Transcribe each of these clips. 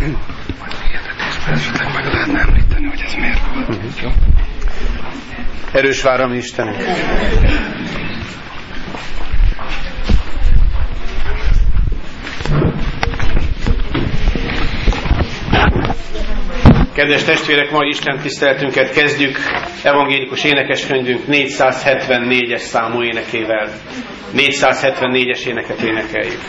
Meg lehetne említeni, hogy ez miért volt. Jó? Erős vár a mi Istenünk. Kedves testvérek, mai Isten tiszteletünket kezdjük evangélikus énekeskönyvünk 474-es számú énekével. 474-es éneket énekeljük.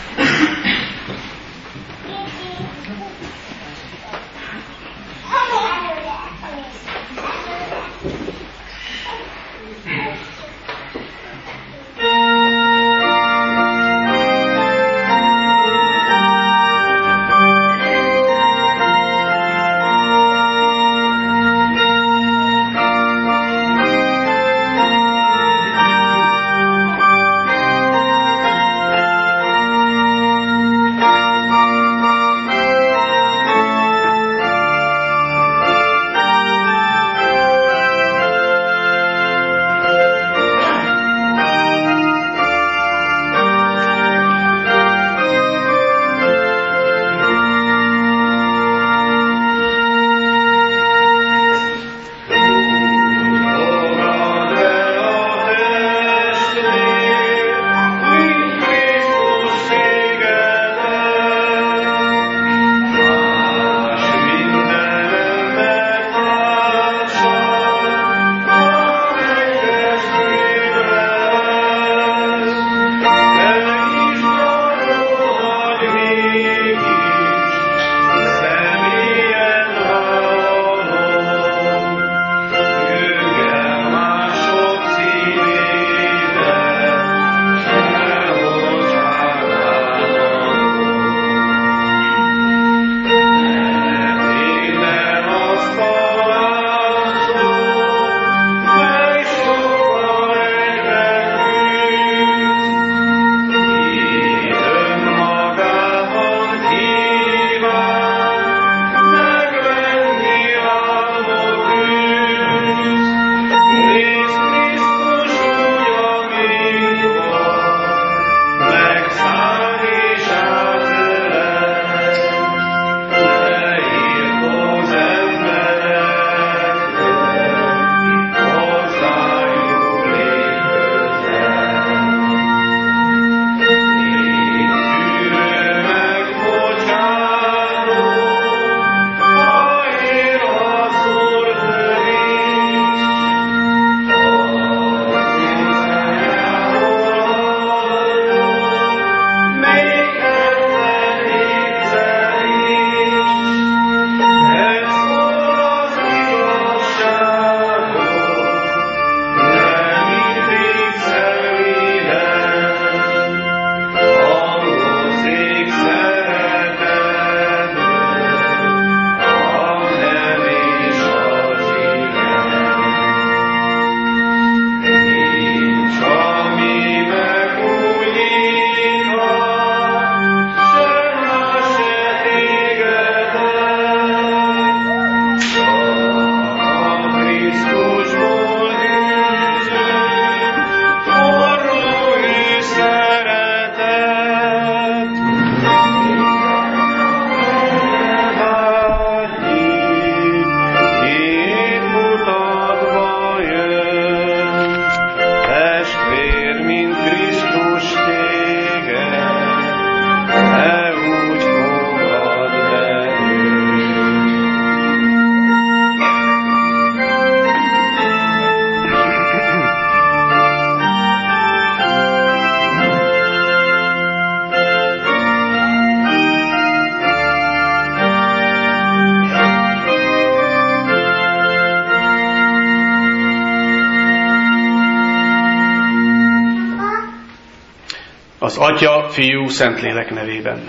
Az Atya, Fiú, Szentlélek nevében.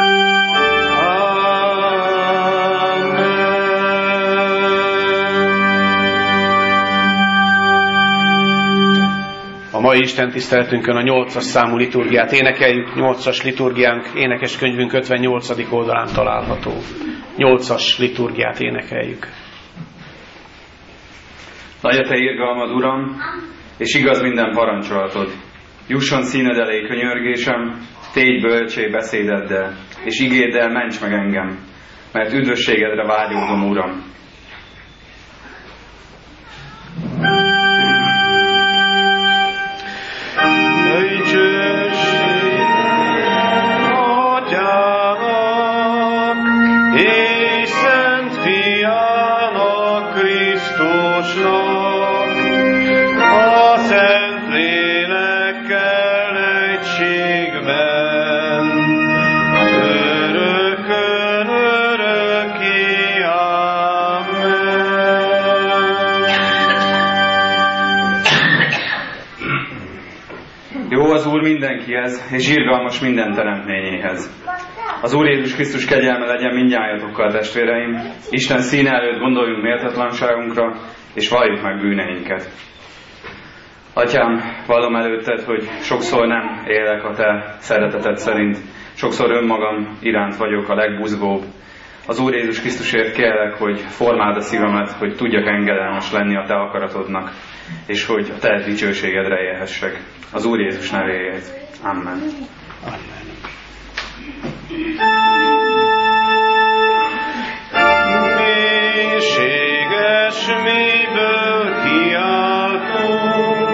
A mai Isten tiszteletünkön a 8-as számú liturgiát énekeljük. 8-as liturgiánk énekeskönyvünk 58. oldalán található. 8-as liturgiát énekeljük. Nagy a te irgalmad, Uram, és igaz minden parancsolatod. Jusson színed elé könyörgésem, tégy bölcsé beszédeddel, és igéddel ments meg engem. mert üdvösségedre vágyódom, Uram. Jó az Úr mindenkihez, és irgalmas minden teremtményéhez. Az Úr Jézus Krisztus kegyelme legyen mindnyájatokkal, testvéreim. Isten színe előtt gondoljunk méltatlanságunkra, és valljuk meg bűneinket. Atyám, vallom előtted, hogy sokszor nem élek a te szereteted szerint. Sokszor önmagam iránt vagyok a legbuzgóbb. Az Úr Jézus Krisztusért kérlek, hogy formáld a szívemet, hogy tudjak engedelmes lenni a te akaratodnak, és hogy a te dicsőségedre élhessek. Az Úr Jézus nevéért. Amen. Amen. Mélységes mélyből kiáltunk,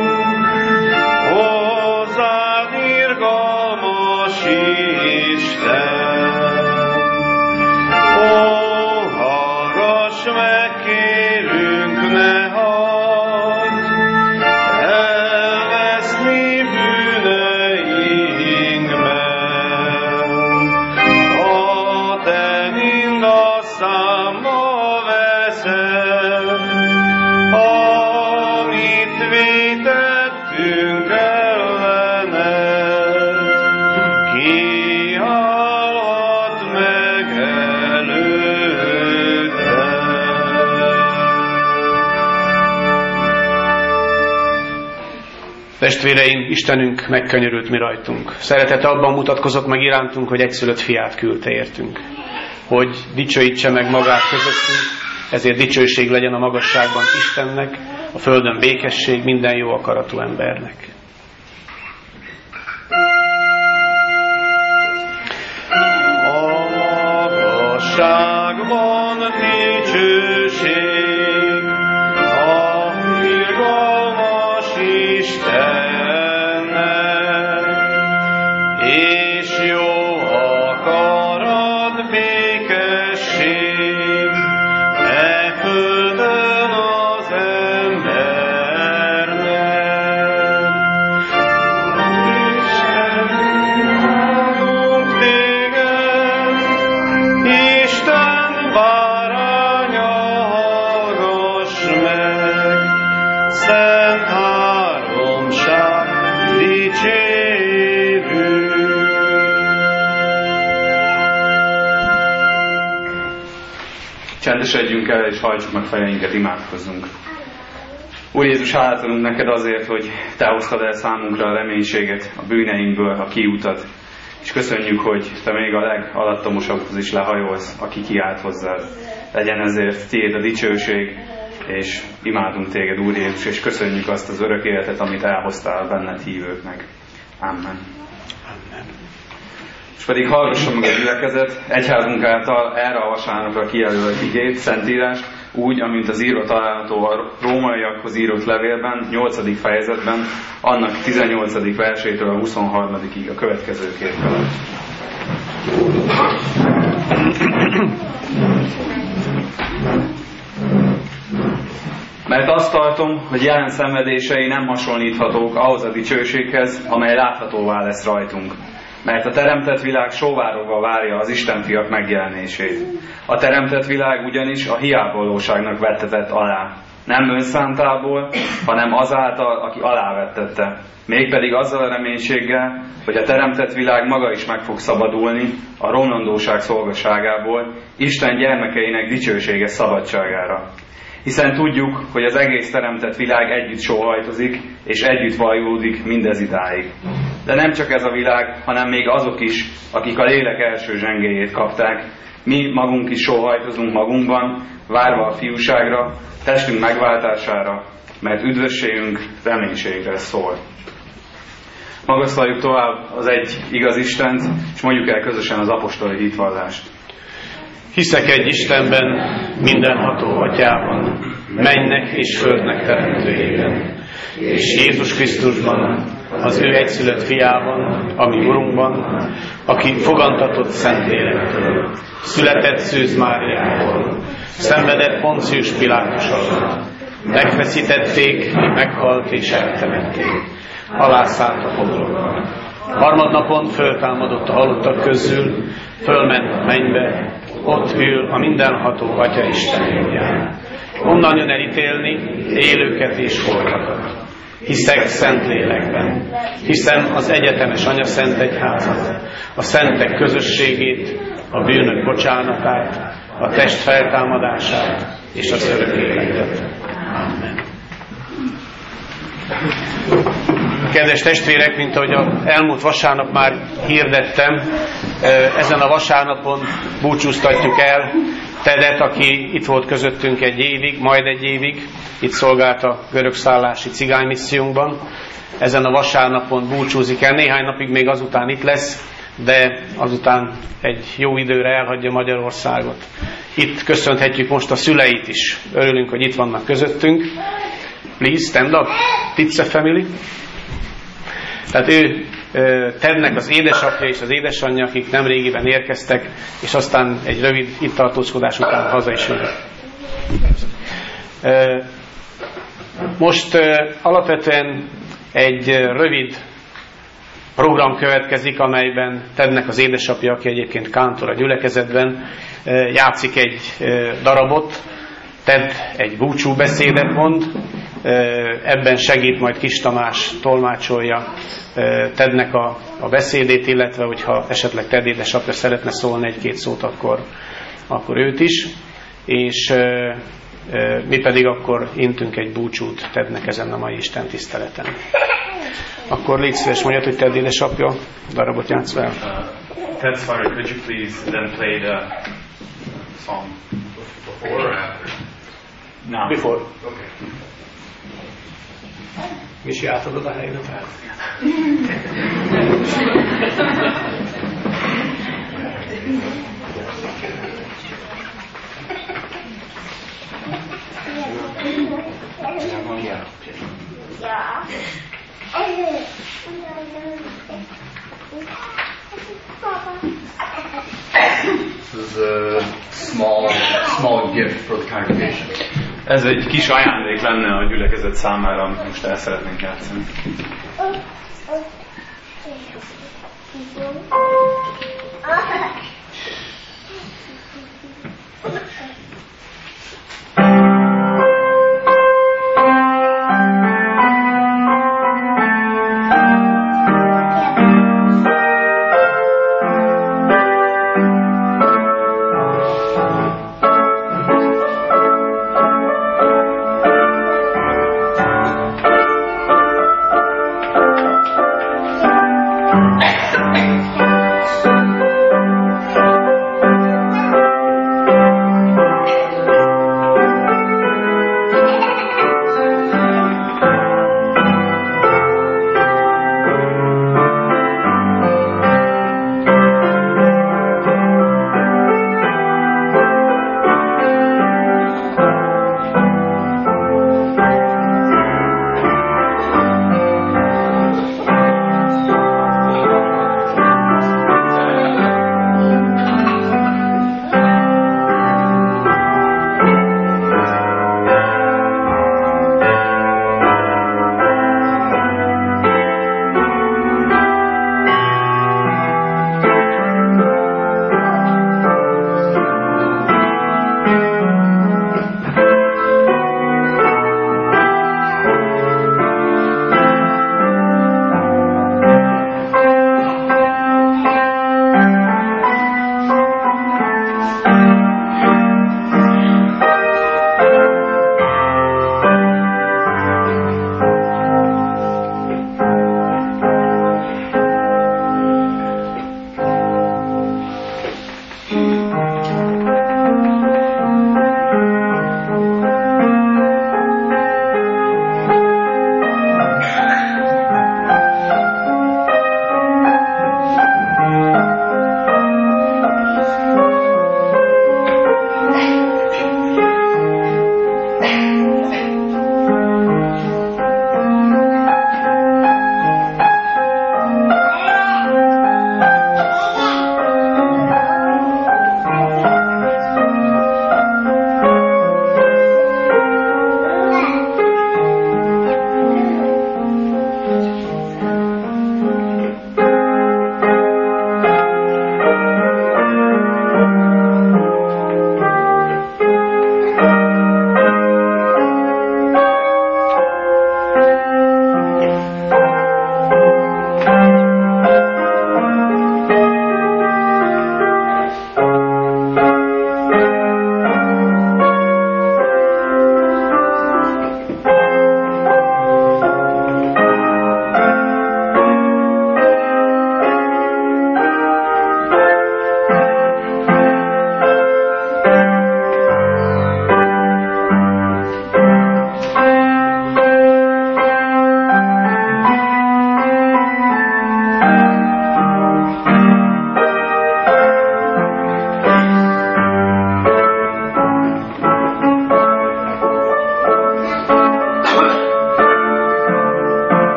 hozzád irgalmas Isten. Ó, hallgass meg, kérünk, ne hagyd elveszni bűneinkben. Ha te mind a számba veszed, amit vétettünk ellened, kiállhat meg előtted. Testvéreim, Istenünk megkönyörült mi rajtunk. Szeretete abban mutatkozott meg irántunk, hogy egyszülött fiát küldte értünk. Hogy dicsőítse meg magát közöttünk, ezért dicsőség legyen a magasságban Istennek, a földön békesség minden jó akaratú embernek. A magasságban dicsőség a irgalmas Istennek, és jó akarat békesség e földön az embernek. Isten, imádunk téged, Isten báránya, hallgass meg, szent háromság dicsérő. Csendesedjünk el, és hajtsuk meg fejeinket, imádkozzunk. Úr Jézus, hálát adunk neked azért, hogy te hoztad el számunkra a reménységet, a bűneinkből, a kiutat. És köszönjük, hogy te még a legalattomosabbhoz is lehajolsz, aki kiált hozzád. Legyen ezért tiéd a dicsőség, és imádunk téged, Úr Jézus, és köszönjük azt az örök életet, amit elhoztál benned hívőknek. Amen. Amen. És pedig hallgassam meg a gyülekezet, egyházunk által erre a vasárnapra kijelölt igét, Szentírást, úgy, amint az írva található a rómaiakhoz írott levélben, 8. fejezetben, annak 18. versétől a 23-ig a következőképpen. Mert azt tartom, hogy jelen szenvedései nem hasonlíthatók ahhoz a dicsőséghez, amely láthatóvá lesz rajtunk. Mert a teremtett világ sóvárogva várja az Istenfiak megjelenését. A teremtett világ ugyanis a hiávalóságnak vettetett alá. Nem önszántából, hanem azáltal, aki alávettette. Mégpedig azzal a reménységgel, hogy a teremtett világ maga is meg fog szabadulni a romlandóság szolgaságából, Isten gyermekeinek dicsőséges szabadságára. Hiszen tudjuk, hogy az egész teremtett világ együtt sóhajtozik, és együtt vajlódik mindez idáig. De nem csak ez a világ, hanem még azok is, akik a lélek első zsengéjét kapták. Mi magunk is sóhajtozunk magunkban, várva a fiúságra, testünk megváltására, mert üdvösségünk reménységre szól. Magasztaljuk tovább az egy igaz Istent, és mondjuk el közösen az apostoli hitvallást. Hiszek egy Istenben, mindenható Atyában, mennek és földnek teremtőjében, és Jézus Krisztusban, az ő egyszülött fiában, a mi Urunkban, aki fogantatott Szentlélektől, született Szűz Máriától, szenvedett Poncius Pilátus alatt, megfeszítették, meghalt és eltemették, alászállt a poklokba. Harmadnapon föltámadott a halottak közül, fölment a mennybe, ott ül a mindenható Atya Isten jobbján. Onnan jön elítélni élőket és holtakat. Hiszek Szentlélekben, hiszem az egyetemes Anya Szent Egyházat, a szentek közösségét, a bűnök bocsánatát, a test feltámadását és az örök életet. Amen. Kedves testvérek, mint ahogy az elmúlt vasárnap már hirdettem, ezen a vasárnapon búcsúztatjuk el Tedet, aki itt volt közöttünk egy évig, majd egy évig, itt szolgált a görögszállási cigánymissziónkban. Ezen a vasárnapon búcsúzik el, néhány napig még azután itt lesz, de azután egy jó időre elhagyja Magyarországot. Itt köszönhetjük most a szüleit is. Örülünk, hogy itt vannak közöttünk. Please stand up, Titze family. Tehát ő Tednek az édesapja és az édesanyja, akik nemrégiben érkeztek, és aztán egy rövid itt tartózkodás után haza is jönnek. Most alapvetően egy rövid program következik, amelyben Tednek az édesapja, aki egyébként kántor a gyülekezetben, játszik egy darabot. Ted egy búcsúbeszédet mond, ebben segít majd Kis Tamás, tolmácsolja Tednek a beszédét, illetve hogyha esetleg Ted édesapja szeretne szólni egy-két szót, akkor őt is, és mi pedig akkor intünk egy búcsút Tednek ezen a mai Isten tiszteleten. Akkor légy szíves, mondjad, hogy Ted édesapja darabot játsz fel. Ted's father, could you please then play the song? Before or after? No. Before. Okay. Misi, átadod a helyre fel? This is a small gift for the congregation. Ez egy kis ajándék lenne a gyülekezet számára, amit most el szeretnénk játszani.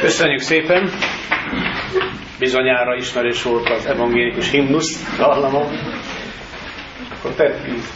Köszönjük szépen! Bizonyára ismerős volt az evangélikus himnusz dallamon. Akkor tedd víz.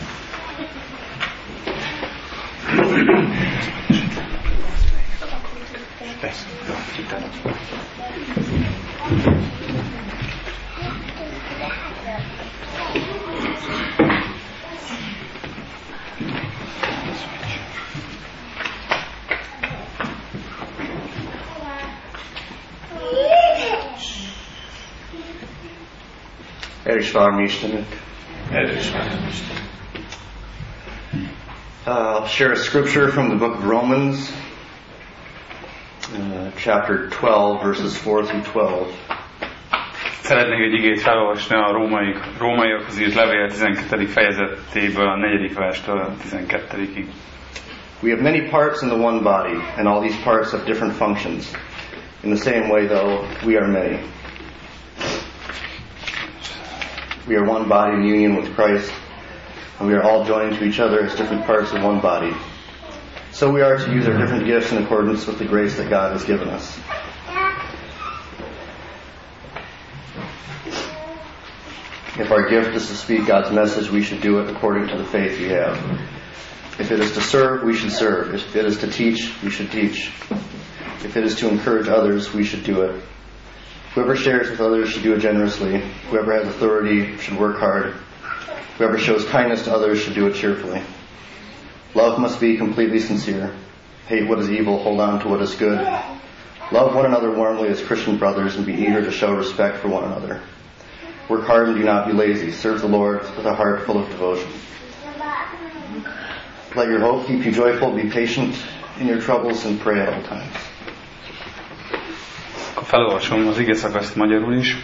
Erős valami Istenünk. I'll share a scripture from the book of Romans, chapter 12, verses 4 through 12. Szeretnék egy igét felolvasni a rómaiakhoz írt levél 12. fejezetéből a 4. verstől a 12-ig. We have many parts in the one body, and all these parts have different functions. In the same way, though, we are many. We are one body in union with Christ, and we are all joined to each other as different parts of one body. So we are to use our different gifts in accordance with the grace that God has given us. If our gift is to speak God's message, we should do it according to the faith we have. If it is to serve, we should serve. If it is to teach, we should teach. If it is to encourage others, we should do it. Whoever shares with others should do it generously. Whoever has authority should work hard. Whoever shows kindness to others should do it cheerfully. Love must be completely sincere. Hate what is evil, hold on to what is good. Love one another warmly as Christian brothers and be eager to show respect for one another. Work hard and do not be lazy. Serve the Lord with a heart full of devotion. Let your hope keep you joyful. Be patient in your troubles and pray at all times. Felolvasom az igeszakaszt magyarul is.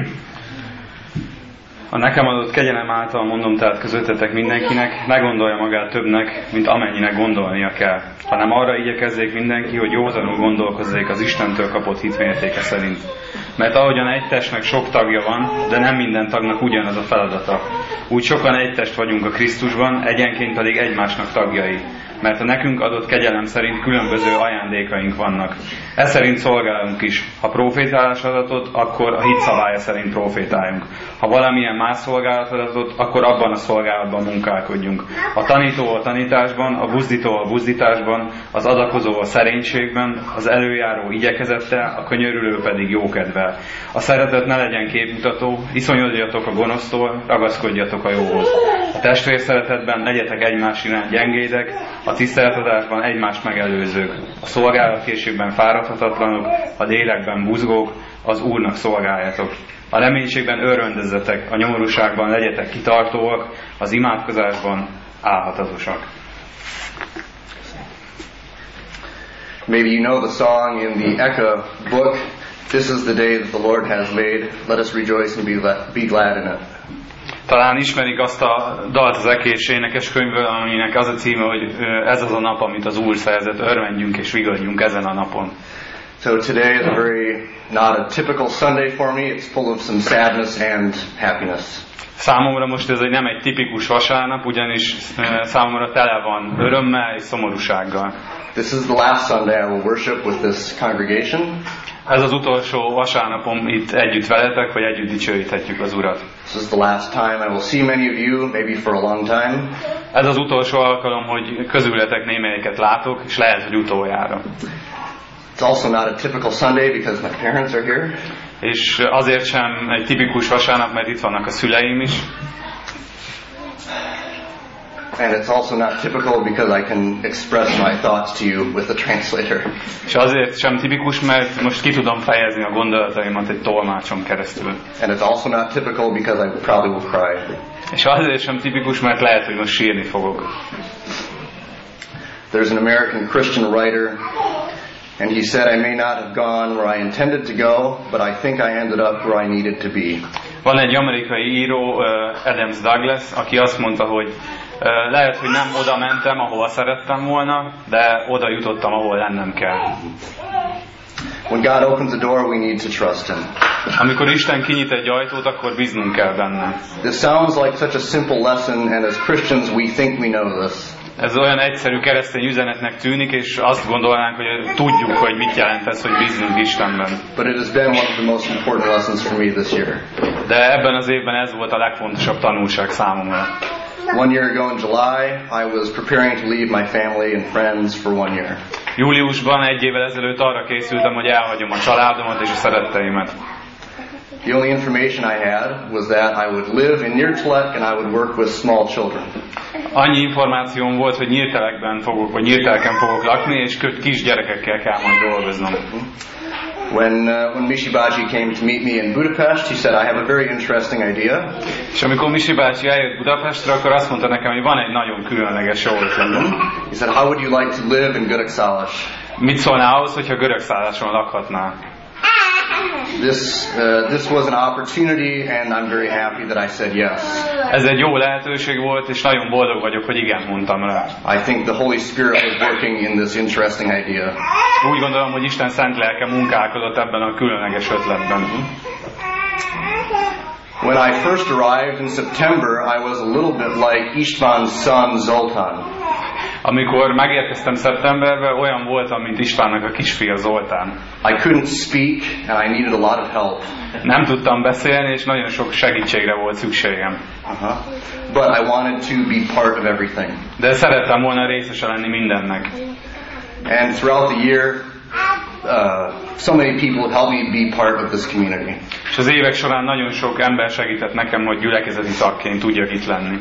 A nekem adott kegyelem által mondom tehát közöttetek mindenkinek, ne gondolja magát többnek, mint amennyinek gondolnia kell, hanem arra igyekezzék mindenki, hogy józanul gondolkozzék az Istentől kapott hitmértéke szerint. Mert ahogyan egy testnek sok tagja van, de nem minden tagnak ugyanaz a feladata. Úgy sokan egy test vagyunk a Krisztusban, egyenként pedig egymásnak tagjai. Mert a nekünk adott kegyelem szerint különböző ajándékaink vannak. Ez szerint szolgálunk is. Ha profétálás adatot, akkor a hit szabálya szerint profétáljunk. Ha valamilyen más szolgálat adatot, akkor abban a szolgálatban munkálkodjunk. A tanító a tanításban, a buzdító a buzdításban, az adakozó a szerénységben, az előjáró igyekezettel, a könyörülő pedig jókedvel. A szeretet ne legyen képmutató, iszonyodjatok a gonosztól, ragaszkodjatok a jóhoz. A testvérszeretetben legyetek egymás iránt gyengédek, a tiszteletadásban egymást megelőzők, a szolgálatkészségben fáradhatatlanok, a lélekben buzgók, az Úrnak szolgáljatok. A reménységben örvendezzetek, a nyomorúságban legyetek kitartóak, az imádkozásban álhatatosak. Maybe you know the song in the Eka book, "This is the day that the Lord has made, let us rejoice and be glad in it." Talán ismerik azt a dalt az Ekés énekeskönyvből, aminek az a címe, hogy ez az a nap, amit az Úr szerzett, örvendjünk és vigadjunk ezen a napon. So today is not a typical Sunday for me. It's full of some sadness and happiness. Számomra most ez nem egy tipikus vasárnap, ugyanis számomra tele van örömmel és szomorúsággal. This is the last Sunday I will worship with this congregation. Ez az utolsó vasárnapom itt együtt veletek, vagy együtt dicsőíthetjük az Urat. This is the last time I will see many of you, maybe for a long time. Ez az utolsó alkalom, hogy közületek némelyiket látok, és lehet, hogy utoljára. It's also not a typical Sunday because my parents are here. És azért sem egy tipikus vasárnap, mert itt vannak a szüleim is. And it's also not typical because I can express my thoughts to you with the translator. És azért sem tipikus, mert most ki tudom fejezni a gondolataimat egy tolmácson keresztül. And it's also not typical because I probably will cry. És azért sem tipikus, mert lehet, hogy most sírni fogok. There's an American Christian writer, and he said, "I may not have gone where I intended to go, but I think I ended up where I needed to be." Van egy amerikai író, Adams Douglas, aki azt mondta, hogy lehet, hogy nem oda mentem, ahova szerettem volna, de oda jutottam, ahol lennem kell. When God opens a door, we need to trust Him. Amikor Isten kinyit egy ajtót, akkor bíznunk kell benne. This sounds like such a simple lesson, and as Christians we think we know this. Ez olyan egyszerű keresztény üzenetnek tűnik, és azt gondolnánk, hogy tudjuk, hogy mit jelent ez, hogy bíznunk Istenben. But it has been one of the most important lessons for me this year. De ebben az évben ez volt a legfontosabb tanulság számomra. 1 year ago in July, I was preparing to leave my family and friends for 1 year. Júliusban 1 évvel ezelőtt arra készültem, hogy elhagyom a családomat és a szeretteimet. The only information I had was that I would live in Nyírtelek and I would work with small children. Annyi információm volt, hogy Nyírteleken fogok lakni, és kis gyerekekkel kell majd dolgoznom. When Mishi Bácsi came to meet me in Budapest, he said, I have a very interesting idea. És amikor Mishi bácsi eljött Budapestre, akkor azt mondta nekem, hogy van egy nagyon különleges jó ötletem. He said, how would you like to live in Görögszállás? Mit szólnál ahhoz, hogyha Görögszálláson lakhatnál? This was an opportunity, and I'm very happy that I said yes. Ez egy jó lehetőség volt, és nagyon boldog vagyok, hogy igen mondtam rá. I think the Holy Spirit was working in this interesting idea. Úgy gondolom, hogy Isten szent lelke munkálkodott ebben a különleges ötletben. When I first arrived in September, I was a little bit like István's son Zoltán. Amikor megérkeztem szeptemberben, olyan voltam, mint Istvánnak a kisfia Zoltán. I couldn't speak, and I needed a lot of help. Nem tudtam beszélni, és nagyon sok segítségre volt szükségem. But I wanted to be part of everything. De szerettem volna részese lenni mindennek. And throughout the year, so many people helped me be part of this community. És az évek során nagyon sok ember segített nekem, hogy gyülekezeti tagként tudjak itt lenni.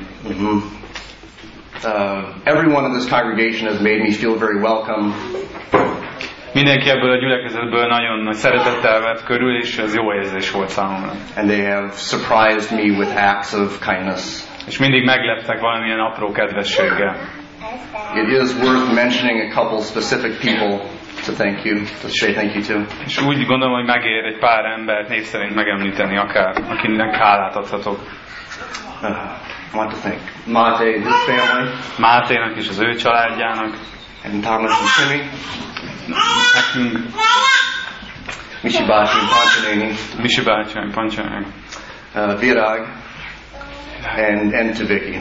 Everyone in this congregation has made me feel very welcome. Mindenki ebből a gyülekezetből nagyon nagy szeretettel vett körül, és ez jó érzés volt számomra. And they have surprised me with acts of kindness. És mindig megleptek valamilyen apró kedvességgel. It is worth mentioning a couple specific people to thank you, to say thank you to. És úgy gondolom, hogy megér egy pár embert név szerint megemlíteni akár, akinek hálát adhatok. I want to thank Máté and his family. Máténak és az ő családjának. And Thomas and Timmy. Nekünk. Mishi Bácsi and Panchanéni. Mishi bácsi and Panchanéni. Virag. And to Vicky.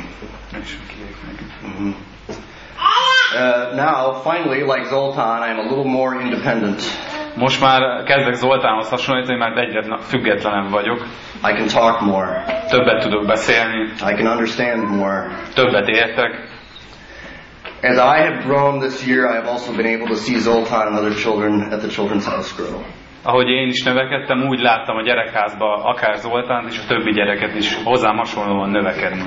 Now, finally, like Zoltán, I'm a little more independent. Most már kezdek Zoltánhoz hasonlítani, mert egyre függetlenebb vagyok. I can talk more. Többet tudok beszélni. I can understand more. Többet értek. As I have grown this year, I have also been able to see Zoltán and other children at the Children's House grow. Ahogy én is növekedtem, úgy láttam a gyerekházba akár Zoltánt és a többi gyereket is hozzám hasonlóan növekedni.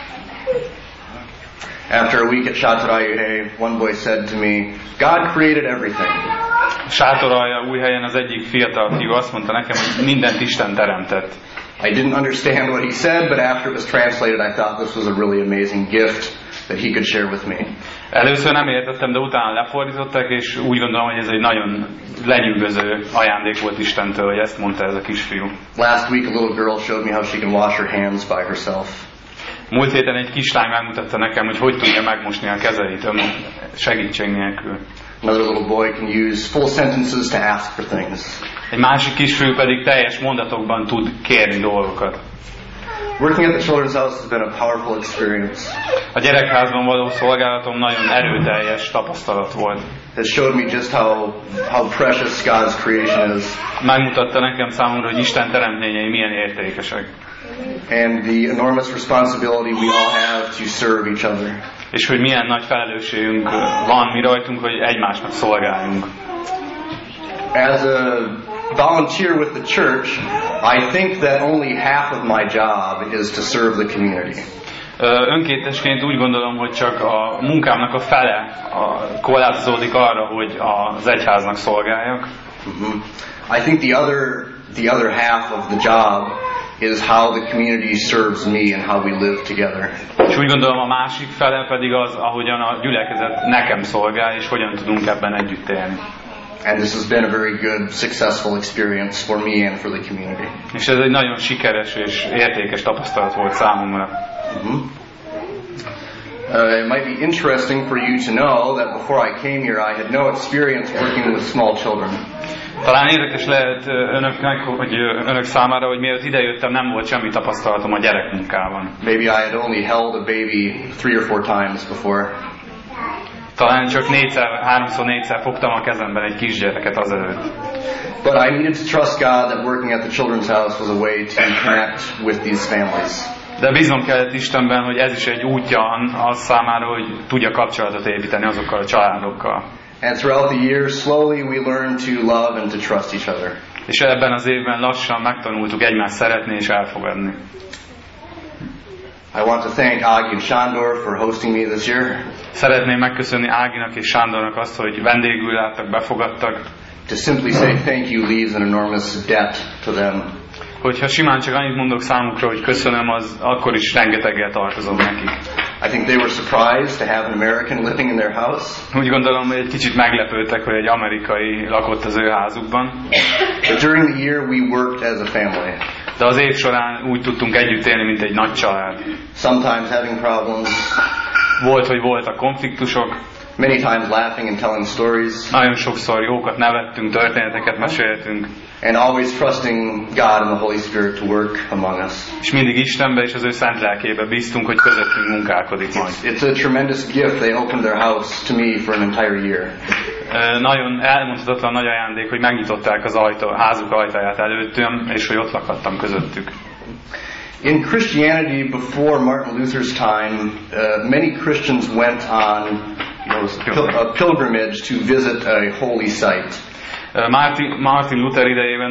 After a week at Sátoraljaújhely, one boy said to me, God created everything. Sátoraljaújhelyen az egyik fiatal fiú azt mondta nekem, hogy mindent Isten teremtett. I didn't understand what he said, but after it was translated, I thought this was a really amazing gift that he could share with me. Először nem értettem, de utána lefordították, és úgy gondolom, hogy ez egy nagyon lenyűgöző ajándék volt Istentől, hogy ezt mondta ez a kisfiú. Last week, a little girl showed me how she can wash her hands by herself. Múlt héten egy kislány megmutatta nekem, hogy tudja megmosni a kezeit segítség nélkül. Another little boy can use full sentences to ask for things. Egy másik kisfiú pedig teljes mondatokban tud kérni dolgokat. Working at the Children's House has been a powerful experience. A gyerekházban való szolgálatom nagyon erőteljes tapasztalat volt. It showed me just how precious God's creation is. Megmutatta nekem számomra, hogy Isten teremtményei milyen értékesek. And the enormous responsibility we all have to serve each other. És hogy milyen nagy felelősségünk van mi rajtunk, hogy egymásnak szolgáljunk. As a volunteer with the church, I think that only half of my job is to serve the community. Önkéntesként úgy gondolom, hogy csak a munkámnak a fele korlátozódik arra, hogy az egyháznak szolgáljak. I think the other half of the job is how the community serves me and how we live together. És úgy gondolom, a másik fele pedig az, ahogyan a gyülekezet nekem szolgál, és hogyan tudunk ebben együtt élni. And this has been a very good, successful experience for me and for the community. És ez egy nagyon sikeres és értékes tapasztalat volt számomra. It might be interesting for you to know that before I came here, I had no experience working with small children. Talán érdekes lehet önöknek, hogy önök számára, hogy mielőtt idejöttem, nem volt semmi tapasztalatom a gyerekmunkában. Maybe I had only held a baby 3 or 4 times before. Talán csak 3-4-szer fogtam a kezemben egy kisgyereket azelőtt. But I needed to trust God that working at the children's house was a way to connect with these families. De bíznom kellett Istenben, hogy ez is egy útja az számára, hogy tudja kapcsolatot építeni azokkal a családokkal. And throughout the years, slowly we learned to love and to trust each other. És ebben az évben lassan megtanultuk egymást szeretni és elfogadni. I want to thank Ági and Sándor for hosting me this year. Szeretném megköszönni Áginak és Sándornak azt, hogy vendégül láttak, befogadtak. To simply say thank you leaves an enormous debt to them. Hogyha simán csak annyit mondok számukra, hogy köszönöm, az akkor is rengeteggel tartozom nekik. I think they were surprised to have an American living in their house. Úgy gondolom, hogy egy kicsit meglepődtek, hogy egy amerikai lakott az ő házukban. But during the year we worked as a family. De az év során úgy tudtunk együtt élni, mint egy nagy család. Sometimes having problems. Volt, hogy voltak konfliktusok. Many times laughing and telling stories. Nagyon sokszor jókat nevettünk, történeteket meséltünk. And always trusting God and the Holy Spirit to work among us. És mindig Istenbe és az ő szent lelkébe bíztunk, hogy közöttünk munkálkodik majd. It's a tremendous gift. They opened their house to me for an entire year. Nagyon elmondhatatlan nagy ajándék, hogy megnyitották az házuk ajtaját előttem, és hogy ott lakhattam közöttük. In Christianity, before Martin Luther's time, many Christians went on a pilgrimage to visit a holy site. Martin Luther idejében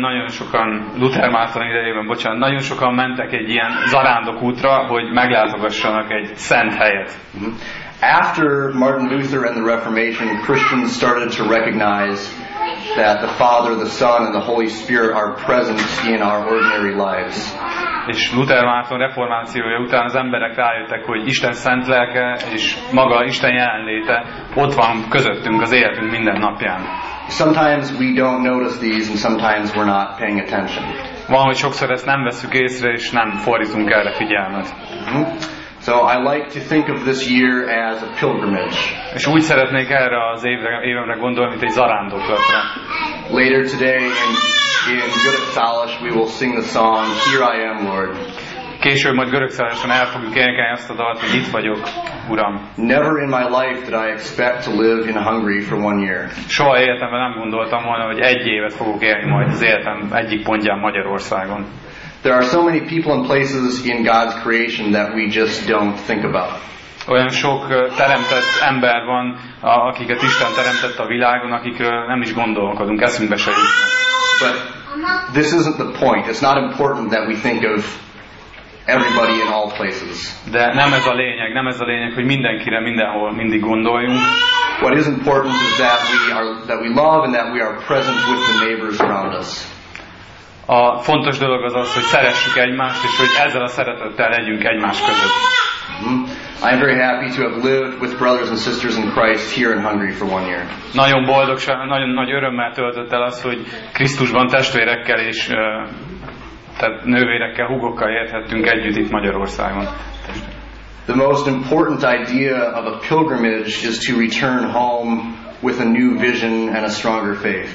nagyon sokan mentek egy ilyen zarándokútra, hogy meglátogassanak egy szent helyet. After Martin Luther and the Reformation, Christians started to recognize that the Father, the Son, and the Holy Spirit are present in our ordinary lives. És Luther Márton reformációja után az emberek rájöttek, hogy Isten szent lelke és maga Isten jelenléte ott van közöttünk az életünk minden napján. Sometimes we don't notice these and sometimes we're not paying attention. Van, hogy sokszor ezt nem vesszük észre, és nem fordítunk erre figyelmet. So I like to think of this year as a pilgrimage. És úgy szeretnék erre az évemre gondolni, mint egy zarándoklatra. Later today in Görögszálas we will sing the song Here I Am, Lord. Később majd Görögszálason el fogjuk énekelni azt a dalt, hogy itt vagyok, Uram. Never in my life did I expect to live in Hungary for 1 year. Soha életemben nem gondoltam volna, hogy 1 évet fogok élni majd az életem egyik pontján Magyarországon. There are so many people and places in God's creation that we just don't think about. Olyan sok teremtett ember van, akiket Isten teremtett a világon, akikről nem is gondolkodunk, eszünkbe se jutnak. But this isn't the point. It's not important that we think of everybody in all places. De nem ez a lényeg, hogy mindenkire, mindenhol mindig gondoljunk. What is important is that we love and that we are present with the neighbors around us. A fontos dolog az, hogy szeressük egymást, és hogy ezzel a szeretettel legyünk egymás között. I'm very happy to have lived with brothers and sisters in Christ here in Hungary for 1 year. Nagyon boldogság, nagyon nagy örömmel töltött el az, hogy Krisztusban testvérekkel és tehát nővérekkel, húgokkal élhettünk együtt itt Magyarországon. The most important idea of a pilgrimage is to return home with a new vision and a stronger faith.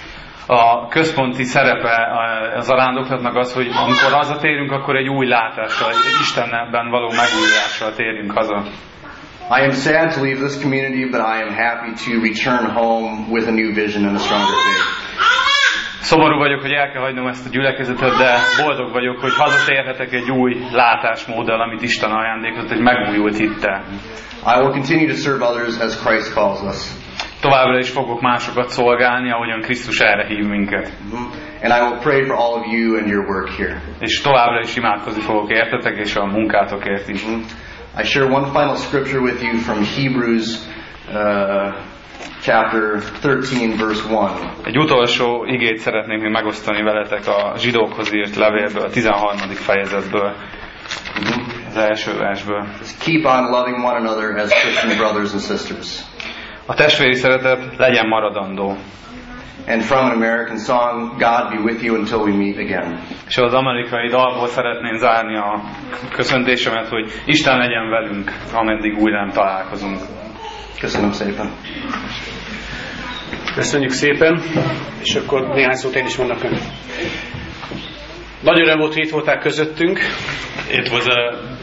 A központi szerepe az zarándoklatnak az, hogy amikor hazatérünk, akkor egy új látással, egy Istenben való megújulással térünk haza. I am sad to leave this community, but I am happy to return home with a new vision and a stronger faith. Szomorú vagyok, hogy el kell hagynom ezt a gyülekezetet, de boldog vagyok, hogy hazatérhetek egy új látásmóddal, amit Isten ajándékozott, egy megújult hittel. I will continue to serve others as Christ calls us. Továbbra is fogok másokat szolgálni, ahogyan Krisztus erre hív minket. And I will pray for all of you and your work here. És továbbra is imádkozni fogok értetek, és a munkátokért is. I share one final scripture with you from Hebrews chapter 13, verse 1. Egy utolsó igét szeretnék még megosztani veletek a zsidókhoz írt levélből, a 13. fejezetből, az első versből. Keep on loving one another as Christian brothers and sisters. A testvéri szeretet legyen maradandó. And from an American song, God be with you until we meet again. És az amerikai dalból szeretném zárni a köszöntésemet, hogy Isten legyen velünk, ameddig újra nem találkozunk. Köszönöm szépen. Köszönjük szépen, és akkor néhány szót én is mondok. Nagy öröm volt, hogy itt voltál közöttünk. It was a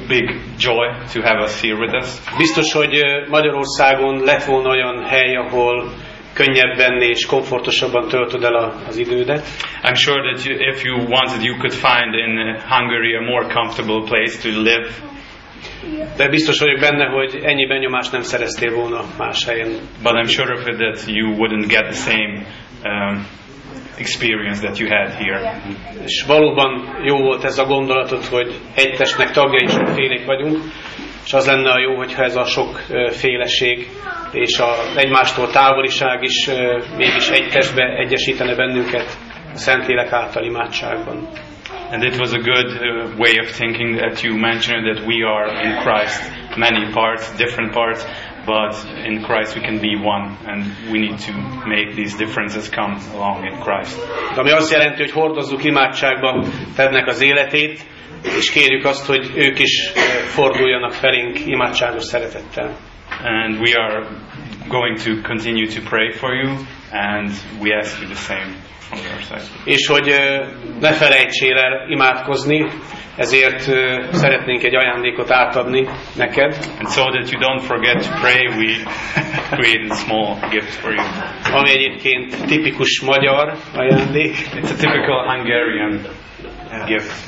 big joy to have us here with us. Biztos, hogy Magyarországon lett volna olyan hely, ahol könnyebben és komfortosabban töltöd el az idődet. I'm sure that if you wanted, you could find in Hungary a more comfortable place to live. De biztos vagyok benne, hogy ennyi benyomást nem szereztél volna más helyen. But I'm sure of it that you wouldn't get the same experience that you had here. És valóban jó volt ez a gondolatot, hogy egy testnek tagjai sokfélék vagyunk, és az lenne a jó, hogyha ez a sokféleség és az egymástól távoliság is mégis egy testbe egyesítene bennünket a Szentlélek által imádságban. And it was a good way of thinking that you mentioned that we are in Christ, many parts, different parts, but in Christ we can be one, and we need to make these differences come along in Christ. Ami azt jelenti, hogy hordozzuk imádságban Tednek az életét, és kérjük azt, hogy ők is forduljanak felénk imádságos szeretettel. And we are going to continue to pray for you, and we ask you the same from your side. És hogy ne felejtsél el imádkozni, ezért szeretnénk egy ajándékot átadni neked. And so that you don't forget to pray, we created a small gift for you. Ami egyébként tipikus magyar ajándék. It's a typical Hungarian gift.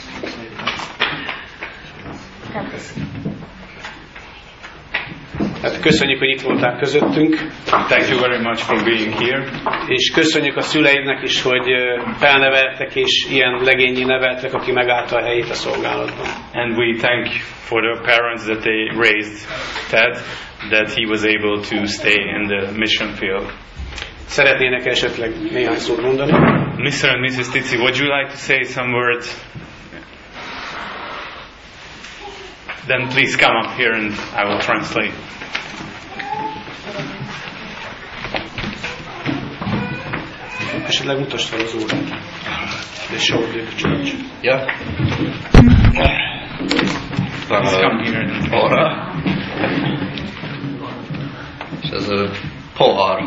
Hát köszönjük, hogy itt voltál közöttünk. Thank you very much for being here. És köszönjük a szüleidnek is, hogy felneveltek és ilyen legényi neveltek, aki megállta a helyét a szolgálatban. And we thank for the parents that they raised Ted, that he was able to stay in the mission field. Szeretnének esetleg néhány szót mondani? Mr. and Mrs. Tici, would you like to say some words? Then please come up here and I will translate. Esetleg mutasd fel az órát. The show of the church. Yeah. Please come here. Óra. És ez a pohár.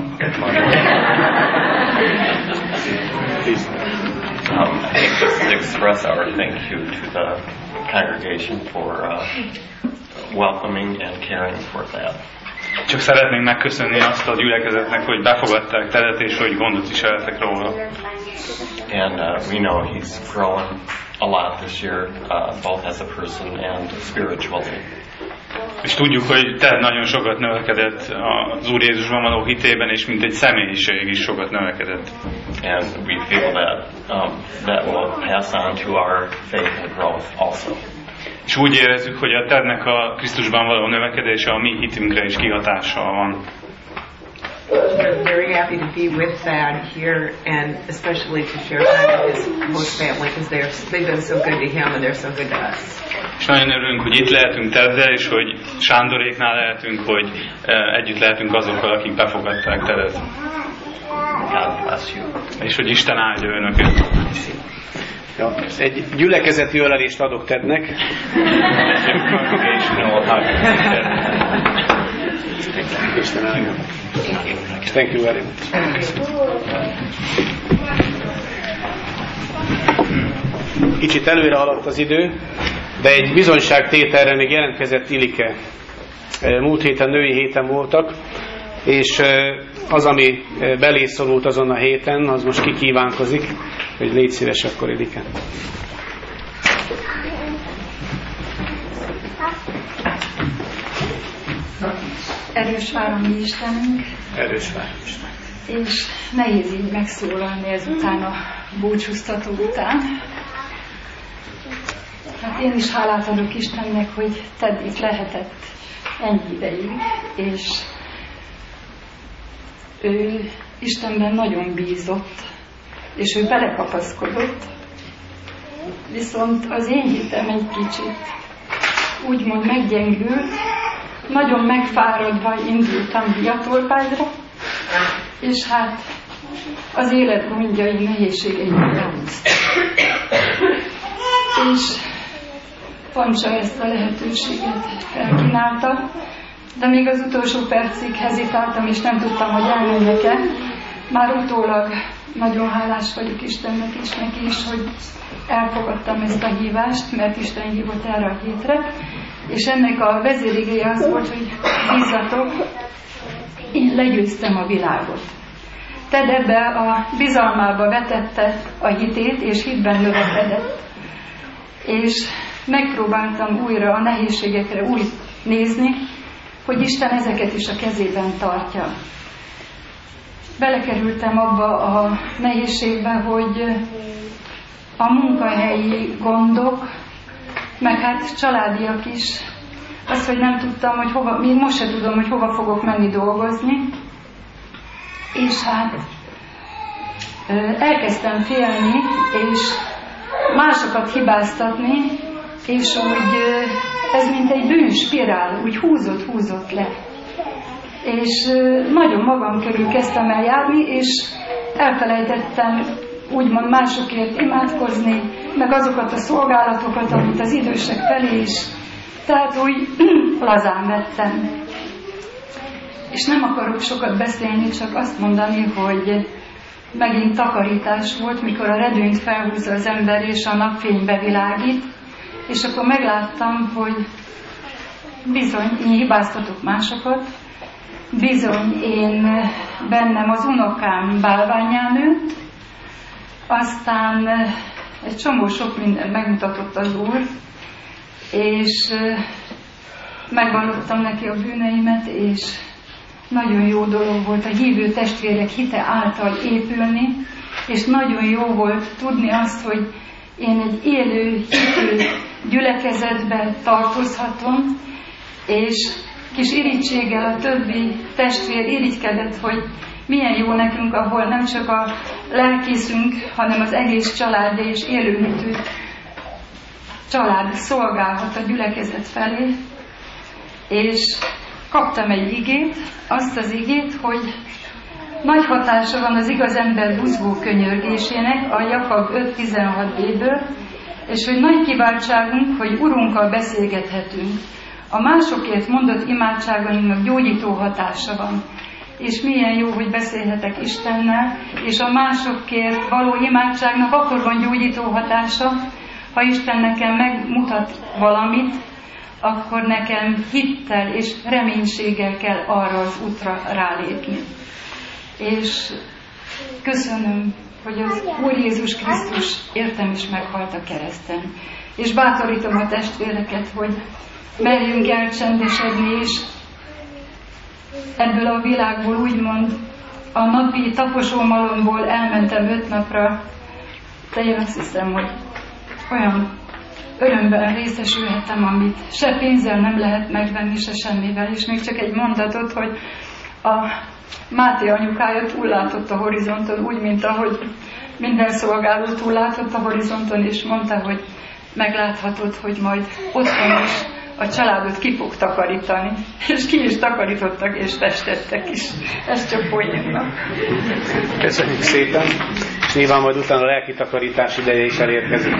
I just express our thank you to the congregation for welcoming and caring for that. Csak szeretnénk megköszönni azt a gyülekezetnek, hogy befogadták Tedet, és hogy gondot viseltek róla. And we know he's grown a lot this year, both as a person and spiritually. És tudjuk, hogy Ted nagyon sokat növekedett az Úr Jézusban való hitében, és mint egy személyiség is sokat növekedett. And we feel that that will pass on to our faith and growth also. És úgy érezzük, hogy a Tednek a Krisztusban való növekedése a mi hitünkre is kihatással van. We're very happy to be with Thad here, and especially to share time with his host family, because they've been so good to him and they're so good to us. És nagyon örülünk, hogy itt lehetünk Teddel, és hogy Sándoréknál lehetünk, hogy együtt lehetünk azokkal, akik befogadták Tedet. God bless you. És hogy Isten áldja önöket. Ja, egy gyülekezeti ölelést adok Tednek. Isten áldja. Thank you very much. Kicsit előre haladt az idő, de egy bizonyságtételre még jelentkezett Ilike. Múlt héten, női héten voltak, és az, ami belé szorult azon a héten, az most kikívánkozik, hogy légy szíves akkor, Ilike. Erős vár a mi Istenünk. Erős vár Isten. És nehéz így megszólalni ezután a búcsúztató után. Hát én is hálát adok Istennek, hogy Ted itt lehetett ennyi ideig, és ő Istenben nagyon bízott, és ő belekapaszkodott, viszont az én hitem egy kicsit úgymond meggyengült, nagyon megfáradva indultam diatorpályra, és hát az élet gondjai, nehézségei elhúztak. És Pancsa ezt a lehetőséget felkínálta, de még az utolsó percig hezitáltam, és nem tudtam, hogy elmenjek-e, már utólag nagyon hálás vagyok Istennek és neki is, hogy elfogadtam ezt a hívást, mert Isten hívott erre a hétre, és ennek a vezérigéje az volt, hogy bízzatok, én legyőztem a világot. Ted ebbe a bizalmába vetette a hitét, és hitben növekedett. És megpróbáltam újra a nehézségekre úgy nézni, hogy Isten ezeket is a kezében tartja. Belekerültem abba a nehézségbe, hogy a munkahelyi gondok, meg hát családiak is, az, hogy nem tudtam, hogy hova, még most sem tudom, hogy hova fogok menni dolgozni, és hát elkezdtem félni, és másokat hibáztatni, és úgy ez mint egy bűnspirál, úgy húzott le. És nagyon magam körül kezdtem el járni, és elfelejtettem úgymond másokért imádkozni, meg azokat a szolgálatokat, amit az idősek felé is. Tehát úgy lazán vettem. És nem akarok sokat beszélni, csak azt mondani, hogy megint takarítás volt, mikor a redőnyt felhúzza az ember, és a napfénybe világít, és akkor megláttam, hogy bizony, én hibáztatok másokat, bizony, én bennem az unokám bálványán nőtt, aztán egy csomó sok minden megmutatott az Úr, és megvallottam neki a bűneimet, és nagyon jó dolog volt a hívő testvérek hite által épülni, és nagyon jó volt tudni azt, hogy én egy élő, hitő gyülekezetbe tartozhatom, és kis irigységgel a többi testvér irigykedett, hogy milyen jó nekünk, ahol nem csak a lelkészünk, hanem az egész család és élőhitű család szolgálhat a gyülekezet felé. És kaptam egy igét, azt az igét, hogy nagy hatása van az igaz ember buzgó könyörgésének, a Jakab 5.16b-ből, és hogy nagy kiváltságunk, hogy Urunkkal beszélgethetünk. A másokért mondott imádságainknak gyógyító hatása van. És milyen jó, hogy beszélhetek Istennel, és a másokért való imádságnak akkor van gyógyító hatása, ha Isten nekem megmutat valamit, akkor nekem hittel és reménységgel kell arra az útra rálépni. És köszönöm, hogy az Úr Jézus Krisztus értem is meghalt a kereszten. És bátorítom a testvéreket, hogy merjünk elcsendesedni, és ebből a világból úgymond a napi taposómalomból elmentem 5 napra, de én azt hiszem, hogy olyan örömben részesülhetem, amit se pénzzel nem lehet megvenni, se semmivel. És még csak egy mondatot, hogy a Máté anyukája túllátott a horizonton, úgy, mint ahogy minden szolgáló túllátott a horizonton, és mondta, hogy megláthatod, hogy majd otthon is a családot ki fog takarítani. És ki is takarítottak, és festettek is. Ez csak poénnak. Köszönjük szépen. És nyilván majd utána a lelki takarítás ideje is elérkezik.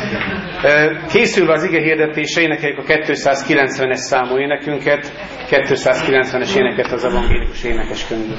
Készülve az ige hirdetése, énekeljük a 290-es számú énekünket, 290-es éneket az evangélikus énekeskönyvből.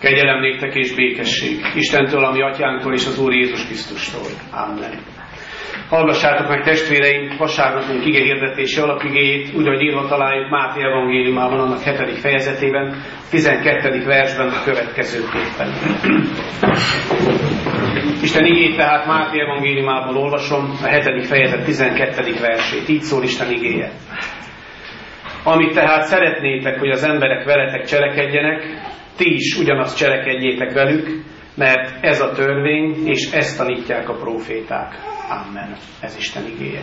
Kegyelem néktek és békesség Istentől, a mi atyánktól és az Úr Jézus Krisztustól. Amen. Hallgassátok meg, testvéreim, vasárnapunk ige hirdetési alapigéjét, úgy, ahogy írva találjuk Máté evangéliumában, annak 7. fejezetében, 12. versben a következőképpen. Isten igéjét tehát Máté evangéliumából olvasom, a 7. fejezet 12. versét. Így szól Isten igéje. Amit tehát szeretnétek, hogy az emberek veletek cselekedjenek, ti is ugyanazt cselekedjétek velük, mert ez a törvény, és ezt tanítják a próféták. Amen. Ez Isten igéje.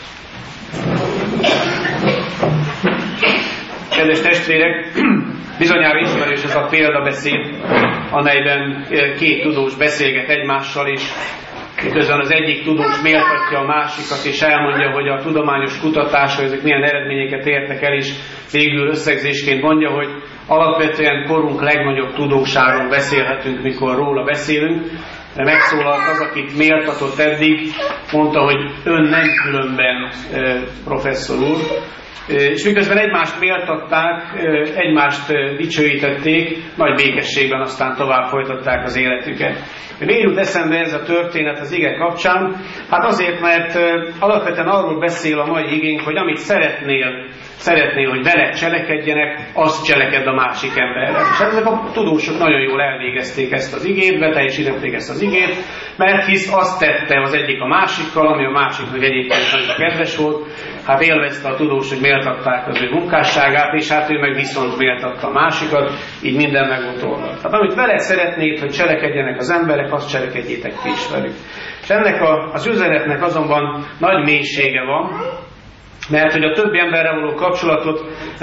Kedves testvérek, bizonyára ismerős ez a példabeszéd, amelyben két tudós beszélget egymással, és miközben az egyik tudós méltatja a másikat, és elmondja, hogy a tudományos kutatások ezek milyen eredményeket értek el, és végül összegzésként mondja, hogy alapvetően korunk legnagyobb tudósáról beszélhetünk, mikor róla beszélünk, de megszólalt az, akit méltatott eddig, mondta, hogy ön nem különben, professzor úr, és miközben egymást méltatták, egymást dicsőítették, nagy békességben aztán tovább folytatták az életüket. Miért jut eszembe ez a történet az ige kapcsán? Hát azért, mert alapvetően arról beszél a mai igénk, hogy amit szeretnél, hogy veled cselekedjenek, azt cselekedd a másik emberrel. És ezek a tudósok nagyon jól elvégezték ezt az igét, beteljesítették ezt az igét, mert hisz azt tette az egyik a másikkal, ami a másiknak egyébként nagyon kedves volt. Hát élvezte a tudós, hogy méltatták az ő munkásságát, és hát ő meg viszont méltatta a másikat, így minden meg volt oldva. Hát amit veled szeretnéd, hogy cselekedjenek az emberek, azt cselekedjétek ti is velük. És ennek az üzenetnek azonban nagy mélysége van, mert hogy a többi emberrel való kapcsolatot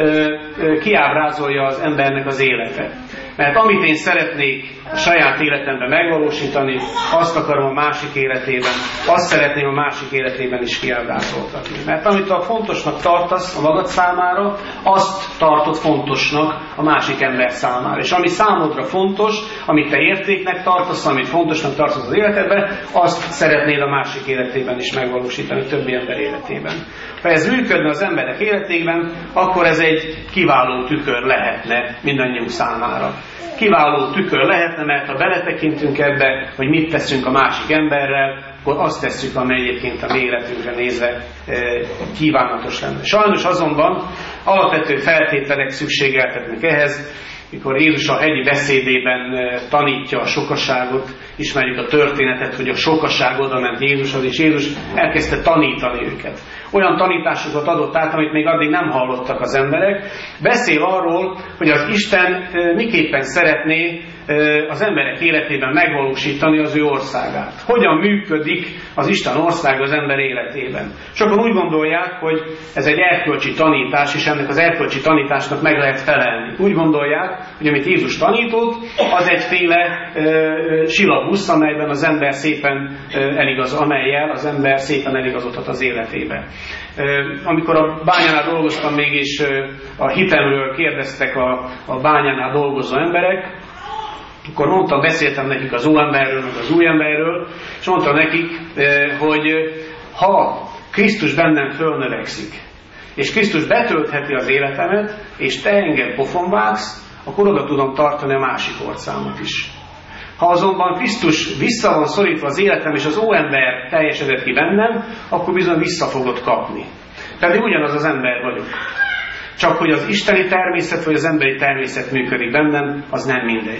kiábrázolja az embernek az élete. Mert amit én szeretnék a saját életemben megvalósítani, azt akarom a másik életében, azt szeretném a másik életében is kiábrázoltatni. Mert amit a fontosnak tartasz a magad számára, azt tartod fontosnak a másik ember számára. És ami számodra fontos, amit te értéknek tartasz, amit fontosnak tartasz az életedben, azt szeretnéd a másik életében is megvalósítani, a többi ember életében. Ha ez működne az emberek életében, akkor ez egy kiváló tükör lehetne mindannyiunk számára. Kiváló tükör lehetne, mert ha beletekintünk ebbe, hogy mit teszünk a másik emberrel, akkor azt tesszük, amely egyébként a mi életünkre nézve kívánatos lenne. Sajnos azonban alapvető feltételek szükségeltetnek ehhez, mikor Jézus a hegyi beszédében tanítja a sokaságot, ismerjük a történetet, hogy a sokaság oda ment Jézushoz, és Jézus elkezdte tanítani őket. Olyan tanításokat adott át, amit még addig nem hallottak az emberek. Beszél arról, hogy az Isten miképpen szeretné az emberek életében megvalósítani az ő országát. Hogyan működik az Isten ország az ember életében. Sokan úgy gondolják, hogy ez egy erkölcsi tanítás, és ennek az erkölcsi tanításnak meg lehet felelni. Úgy gondolják, hogy amit Jézus tanított, az egyféle silabusz, amelyben az ember szépen amelyel az ember szépen eligazodhat az életébe. Amikor a bányánál dolgoztam még, és a hitemről kérdeztek a bányánál dolgozó emberek, akkor beszéltem nekik az óemberről, meg az új emberről, és mondtam nekik, hogy ha Krisztus bennem fölnövekszik, és Krisztus betöltheti az életemet, és te engem pofonvágsz, akkor oda tudom tartani a másik orcámat is. Ha azonban Krisztus vissza van szorítva az életem, és az óember teljesedett ki bennem, akkor bizony vissza fogod kapni. Pedig ugyanaz az ember vagyok. Csak hogy az isteni természet, vagy az emberi természet működik bennem, az nem mindegy.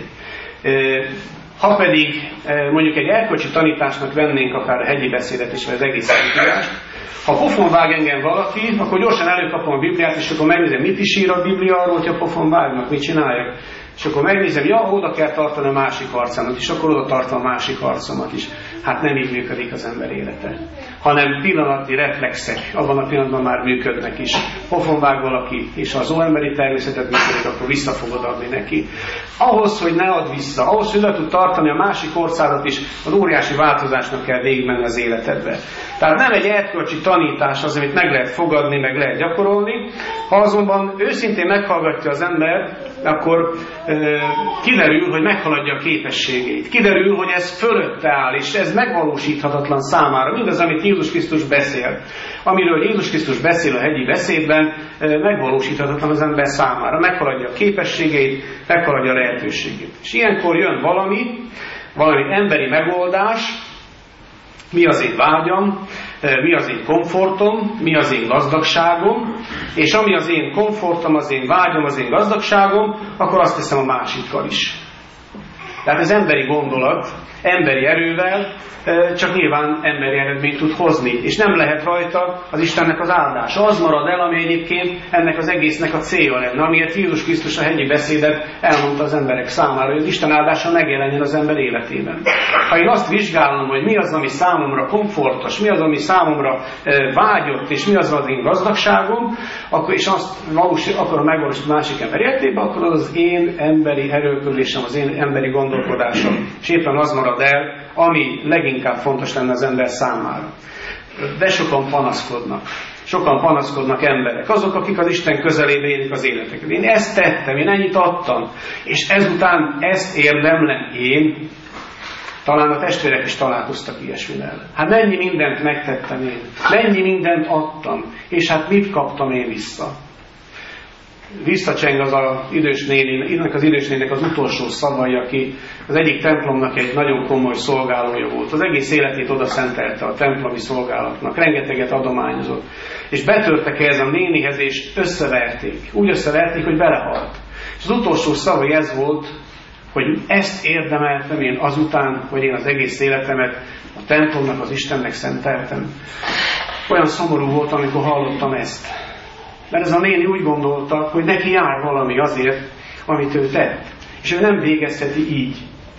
Ha pedig mondjuk egy erkölcsi tanításnak vennénk akár a hegyi beszédet is, vagy az egész Szentírást, ha pofon vág engem valaki, akkor gyorsan előkapom a Bibliát, és akkor megnézem, mit is ír a Biblia arról, hogyha pofon vágnak, mit csináljak. És akkor megnézem, oda kell tartani a másik arcomat, és akkor oda tartom a másik arcomat is. Hát nem így működik az ember élete. Hanem pillanatnyi reflexek, abban a pillanatban már működnek is. Pofon vág valaki, és ha az óemberi természetet működik, akkor vissza fogod adni neki. Ahhoz, hogy ne add vissza, ahhoz, hogy le tud tartani a másik országot is, az óriási változásnak kell végigmenni az életedbe. Tehát nem egy erkölcsi tanítás az, amit meg lehet fogadni, meg lehet gyakorolni. Ha azonban őszintén meghallgatja az ember, akkor kiderül, hogy meghaladja a képességeit. Kiderül, hogy ez fölötte áll, és ez megvalósíthatatlan számára. Mindaz, amit Jézus Krisztus beszél. Amiről Jézus Krisztus beszél a hegyi beszédben, megvalósíthatatlan az ember számára. Meghaladja a képességeit, meghaladja a lehetőségét. És ilyenkor jön valami emberi megoldás, mi az én vágyam, mi az én komfortom, mi az én gazdagságom, és ami az én komfortom, az én vágyam, az én gazdagságom, akkor azt teszem a másikkal is. Tehát ez emberi gondolat, emberi erővel, csak nyilván emberi eredményt tud hozni, és nem lehet rajta az Istennek az áldása. Az marad el, ami egyébként ennek az egésznek a célja lenne, amiért Jézus Krisztus a hegyi beszédet elmondta az emberek számára, hogy az Isten áldása megjelenjen az ember életében. Ha én azt vizsgálom, hogy mi az, ami számomra komfortos, mi az, ami számomra vágyott, és mi az az én gazdagságom, akkor, és azt akarom megvalósítani a másik ember életében, akkor az én emberi erőködésem, az én emberi gondolkodásom. És éppen az marad el, ami leginkább fontos lenne az ember számára. De sokan panaszkodnak. Sokan panaszkodnak emberek. Azok, akik az Isten közelébe élik az életeket. Én ezt tettem, én ennyit adtam, és ezután ezt érdemlem én. Talán a testvérek is találkoztak ilyesmivel. Hát mennyi mindent megtettem én, mennyi mindent adtam, és hát mit kaptam én vissza? Visszacseng az idős néninek az utolsó szavai, aki az egyik templomnak egy nagyon komoly szolgálója volt. Az egész életét oda szentelte a templomi szolgálatnak, rengeteget adományozott. És betörtek ehhez a nénihez, és összeverték. Úgy összeverték, hogy belehalt. És az utolsó szavai ez volt, hogy ezt érdemeltem én azután, hogy én az egész életemet a templomnak, az Istennek szenteltem. Olyan szomorú volt, amikor hallottam ezt. Mert ez a néni úgy gondolta, hogy neki jár valami azért, amit ő tett. És ő nem végezheti így.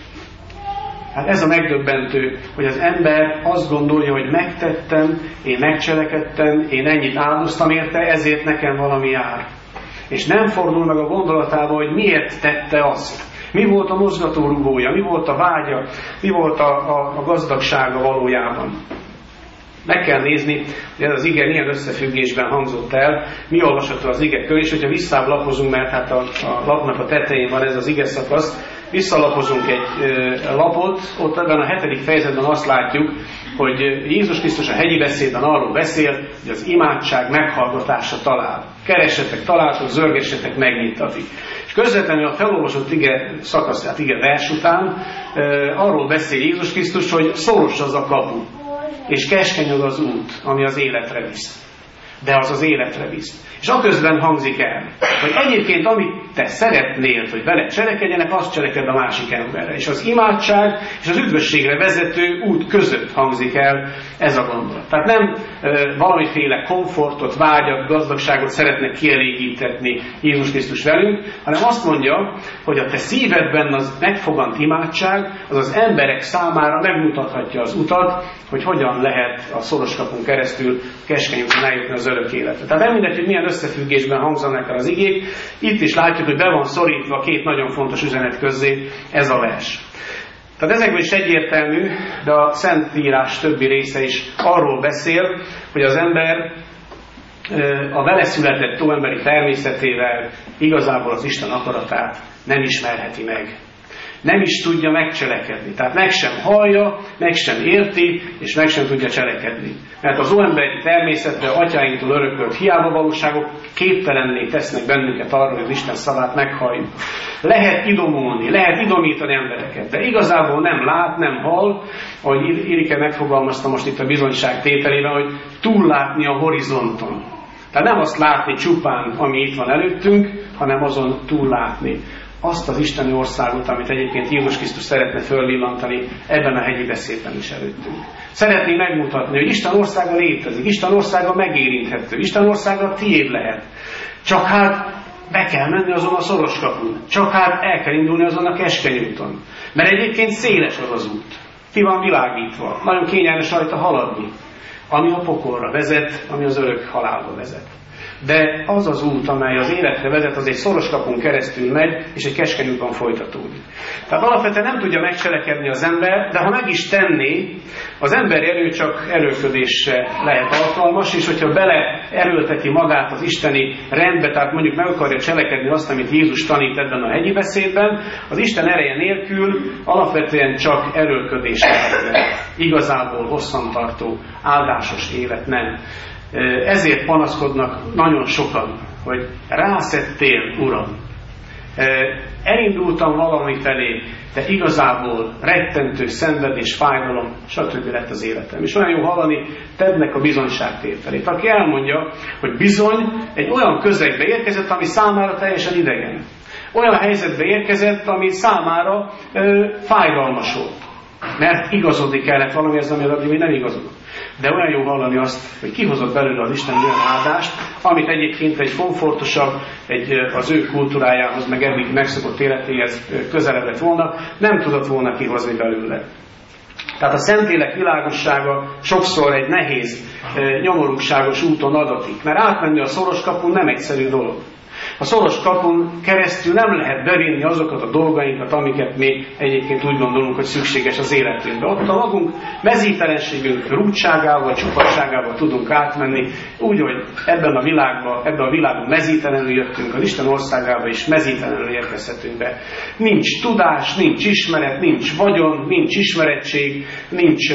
Hát ez a megdöbbentő, hogy az ember azt gondolja, hogy megtettem, én megcselekedtem, én ennyit áldoztam érte, ezért nekem valami jár. És nem fordul meg a gondolatába, hogy miért tette azt. Mi volt a mozgatórugója, mi volt a vágya, mi volt a gazdagsága valójában. Meg kell nézni, hogy ez az ige milyen összefüggésben hangzott el, mi olvasható az ige körül, és hogyha visszáblapozunk, mert hát a lapnak a tetején van ez az ige szakasz, visszalapozunk egy lapot, ott ebben a 7. fejezetben azt látjuk, hogy Jézus Krisztus a hegyi beszédben arról beszél, hogy az imádság meghallgatása talál. Keressetek, találtok, zörgessetek, megnyitatik. És közvetlenül a felolvasott ige szakasz, tehát ige vers után arról beszél Jézus Krisztus, hogy szoros az a kapu, és keskeny az az út, ami az életre visz. De az az életre visz. És aközben hangzik el, hogy egyébként amit te szeretnél, hogy veled cselekedjenek, azt cseleked a másik emberre. És az imádság és az üdvösségre vezető út között hangzik el ez a gondolat. Tehát nem valamiféle komfortot, vágyat, gazdagságot szeretne kielégítetni Jézus Krisztus velünk, hanem azt mondja, hogy a te szívedben az megfogant imádság az az emberek számára megmutathatja az utat, hogy hogyan lehet a szoros kapun keresztül keskeny úton eljutni az örök életre. Tehát nem mindegy, hogy milyen összefüggésben hangzanak el az igék, itt is látjuk, hogy be van szorítva két nagyon fontos üzenet közé ez a vers. Tehát ezekből is egyértelmű, de a Szentírás többi része is arról beszél, hogy az ember a vele született óemberi természetével igazából az Isten akaratát nem ismerheti meg. Nem is tudja megcselekedni. Tehát meg sem hallja, meg sem érti, és meg sem tudja cselekedni. Mert az óemberi természetben atyáinktól örökölt hiába valóságok képtelenné tesznek bennünket arra, hogy az Isten szavát meghalljuk. Lehet idomulni, lehet idomítani embereket, de igazából nem lát, nem hall, ahogy Irike megfogalmazta most itt a bizonyság tételében, hogy túllátni a horizonton. Tehát nem azt látni csupán, ami itt van előttünk, hanem azon túllátni azt az isteni országot, amit egyébként Jézus Krisztus szeretne fölvillantani ebben a hegyi beszédben is előttünk. Szeretné megmutatni, hogy Isten országa létezik, Isten országa megérinthető, Isten országa tiéd lehet. Csak hát be kell menni azon a szoros kapun, csak hát el kell indulni azon a keskeny úton. Mert egyébként széles az az út, ki van világítva, nagyon kényelmes rajta haladni, ami a pokolra vezet, ami az örök halálba vezet. De az az út, amely az életre vezet, az egy szoros kapun keresztül megy, és egy keskeny úton folytatódik. Tehát alapvetően nem tudja megcselekedni az ember, de ha meg is tenné, az emberi erő csak erőlködésre lehet alkalmas, és hogyha beleerőlteti magát az isteni rendbe, tehát mondjuk meg akarja cselekedni azt, amit Jézus tanít ebben a hegyi beszédben, az Isten ereje nélkül alapvetően csak erőlködés lehet. Igazából hosszantartó, áldásos élet nem. Ezért panaszkodnak nagyon sokan, hogy rászettél, Uram. Elindultam valami felé, de igazából rettentő szenvedés, fájdalom, stb. Lett az életem. És olyan jó hallani Tednek a bizonyságtételét, aki elmondja, hogy bizony egy olyan közegbe érkezett, ami számára teljesen idegen. Olyan helyzetbe érkezett, ami számára fájdalmas volt. Mert igazodni kellett valamihez, ami addig még nem igazodott. De olyan jó hallani azt, hogy kihozott belőle az Isten olyan áldást, amit egyébként egy komfortosabb, az ő kultúrájához, meg eddig megszokott életéhez közelebb lett volna, nem tudott volna kihozni belőle. Tehát a Szentlélek világossága sokszor egy nehéz, nyomorúságos úton adatik, mert átmenni a szoros kapun nem egyszerű dolog. A szoros kapun keresztül nem lehet bevinni azokat a dolgainkat, amiket mi egyébként úgy gondolunk, hogy szükséges az életünkbe. Ott a magunk mezítelenségünk, rúdságával, csupasságával tudunk átmenni, úgy, hogy ebben a világban mezítelenül jöttünk, az Isten országába is mezítelenül érkezhetünk be. Nincs tudás, nincs ismeret, nincs vagyon, nincs ismerettség, nincs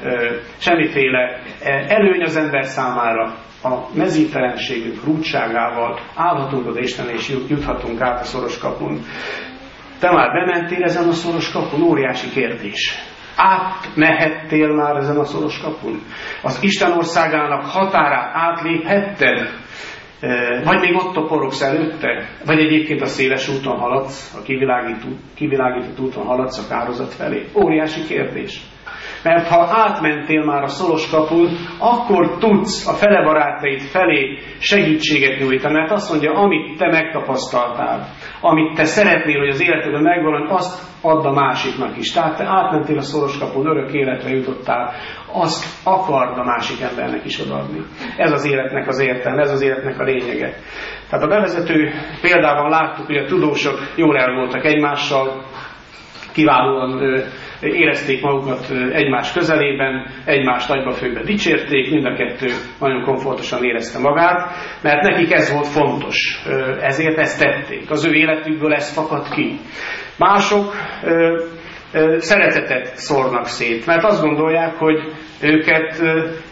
semmiféle előny az ember számára. A mezítelenségünk rúdságával állhatunk oda Istenre, és juthatunk át a szoros kapun. Te már bementél ezen a szoros kapun? Óriási kérdés. Átmehettél már ezen a szoros kapun? Az Isten országának határát átléphetted? Vagy még ott toporogsz előtte? Vagy egyébként a széles úton haladsz, a kivilágított úton haladsz a kárhozat felé? Óriási kérdés. Mert ha átmentél már a szoros kapun, akkor tudsz a fele barátaid felé segítséget nyújtani. Mert azt mondja, amit te megtapasztaltál, amit te szeretnél, hogy az életedben megvalósuljon, azt add a másiknak is. Tehát te átmentél a szoros kapun, örök életre jutottál, azt akard a másik embernek is odaadni. Ez az életnek az értelme, ez az életnek a lényege. Tehát a bevezető példában láttuk, hogy a tudósok jól el voltak egymással, kiválóan érezték magukat egymás közelében, egymást nagyba-főbe dicsérték, mind a kettő nagyon komfortosan érezte magát, mert nekik ez volt fontos, ezért ezt tették. Az ő életükből ez fakadt ki. Mások szeretetet szórnak szét, mert azt gondolják, hogy őket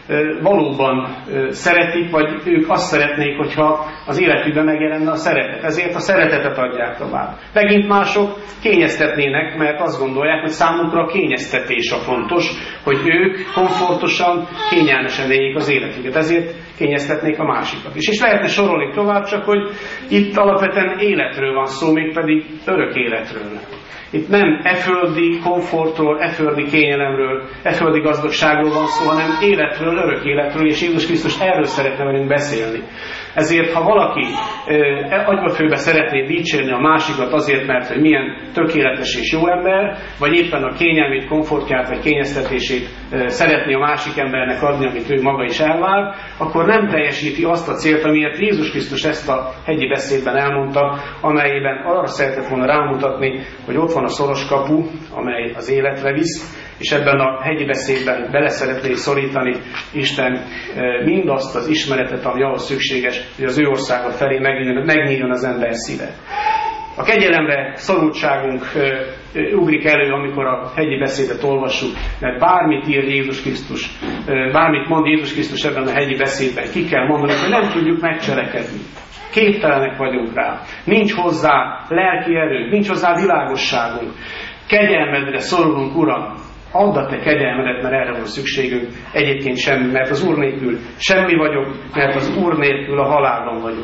valóban szeretik, vagy ők azt szeretnék, hogyha az életükben megjelenne a szeretet. Ezért a szeretetet adják tovább. Megint mások kényeztetnének, mert azt gondolják, hogy számukra a kényeztetés a fontos, hogy ők komfortosan, kényelmesen éljék az életüket. Ezért kényeztetnék a másikat is. És lehetne sorolni tovább, csak hogy itt alapvetően életről van szó, mégpedig örök életről. Itt nem földi komfortról, földi kényelemről, földi gazdagságról van szó, hanem életről, örök életről, és Jézus Krisztus erről szeretne velünk beszélni. Ezért, ha valaki agybafőbe szeretné dicsérni a másikat azért, mert hogy milyen tökéletes és jó ember, vagy éppen a kényelmét, komfortját vagy kényeztetését szeretné a másik embernek adni, amit ő maga is elvár, akkor nem teljesíti azt a célt, amiért Jézus Krisztus ezt a hegyi beszédben elmondta, amelyben arra szeretett volna rámutatni, hogy ott van a szoros kapu, amely az életre visz, és ebben a hegyi beszédben bele szeretné szorítani Isten mindazt az ismeretet, ami ahhoz szükséges, hogy az ő országa felé megnyíljon az ember szíve. A kegyelemre szorultságunk ugrik elő, amikor a hegyi beszédet olvassuk, mert bármit ír Jézus Krisztus, bármit mond Jézus Krisztus ebben a hegyi beszédben, ki kell mondani, hogy nem tudjuk megcselekedni. Képtelenek vagyunk rá. Nincs hozzá lelki erő, nincs hozzá világosságunk. Kegyelmedre szorulunk, Uram. Add a te kegyelmedet, mert erre van szükségünk. Egyébként semmi, mert az Úr nélkül semmi vagyok, mert az Úr nélkül a halálban vagyok.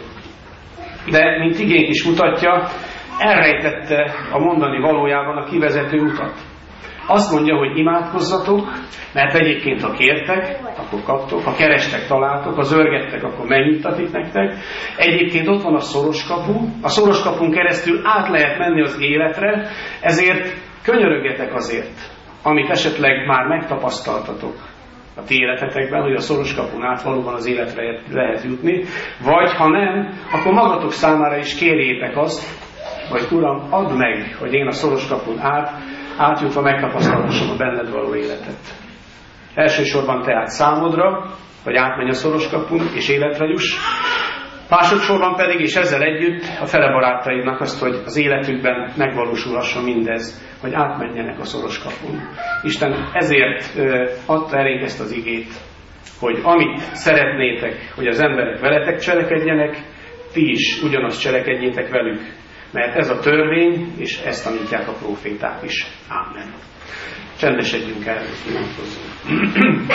De, mint igénk is mutatja, elrejtette a mondani valójában a kivezető utat. Azt mondja, hogy imádkozzatok, mert egyébként ha kértek, akkor kaptok, ha kerestek, találtok, ha zörgettek, akkor megnyitatik nektek. Egyébként ott van a szoros kapu, a szoros kapun keresztül át lehet menni az életre, ezért könyörögjetek azért, amit esetleg már megtapasztaltatok. a ti életetekben, hogy a szoros kapun át valóban az életre lehet jutni, vagy ha nem, akkor magatok számára is kérjétek azt, hogy Uram, add meg, hogy én a szoros kapun átjutva megtapasztalhassam a benned való életet. Elsősorban tehát számodra, hogy átmenj a szoros kapun és életre juss, másodszorban pedig, és ezzel együtt a fele barátaidnak azt, hogy az életükben megvalósulhasson mindez, hogy átmenjenek a szoros kapun. Isten ezért adta elénk ezt az igét, hogy amit szeretnétek, hogy az emberek veletek cselekedjenek, ti is ugyanazt cselekedjétek velük, mert ez a törvény, és ezt tanítják a próféták is. Ámen. Csendesedjünk el, és imádkozzunk.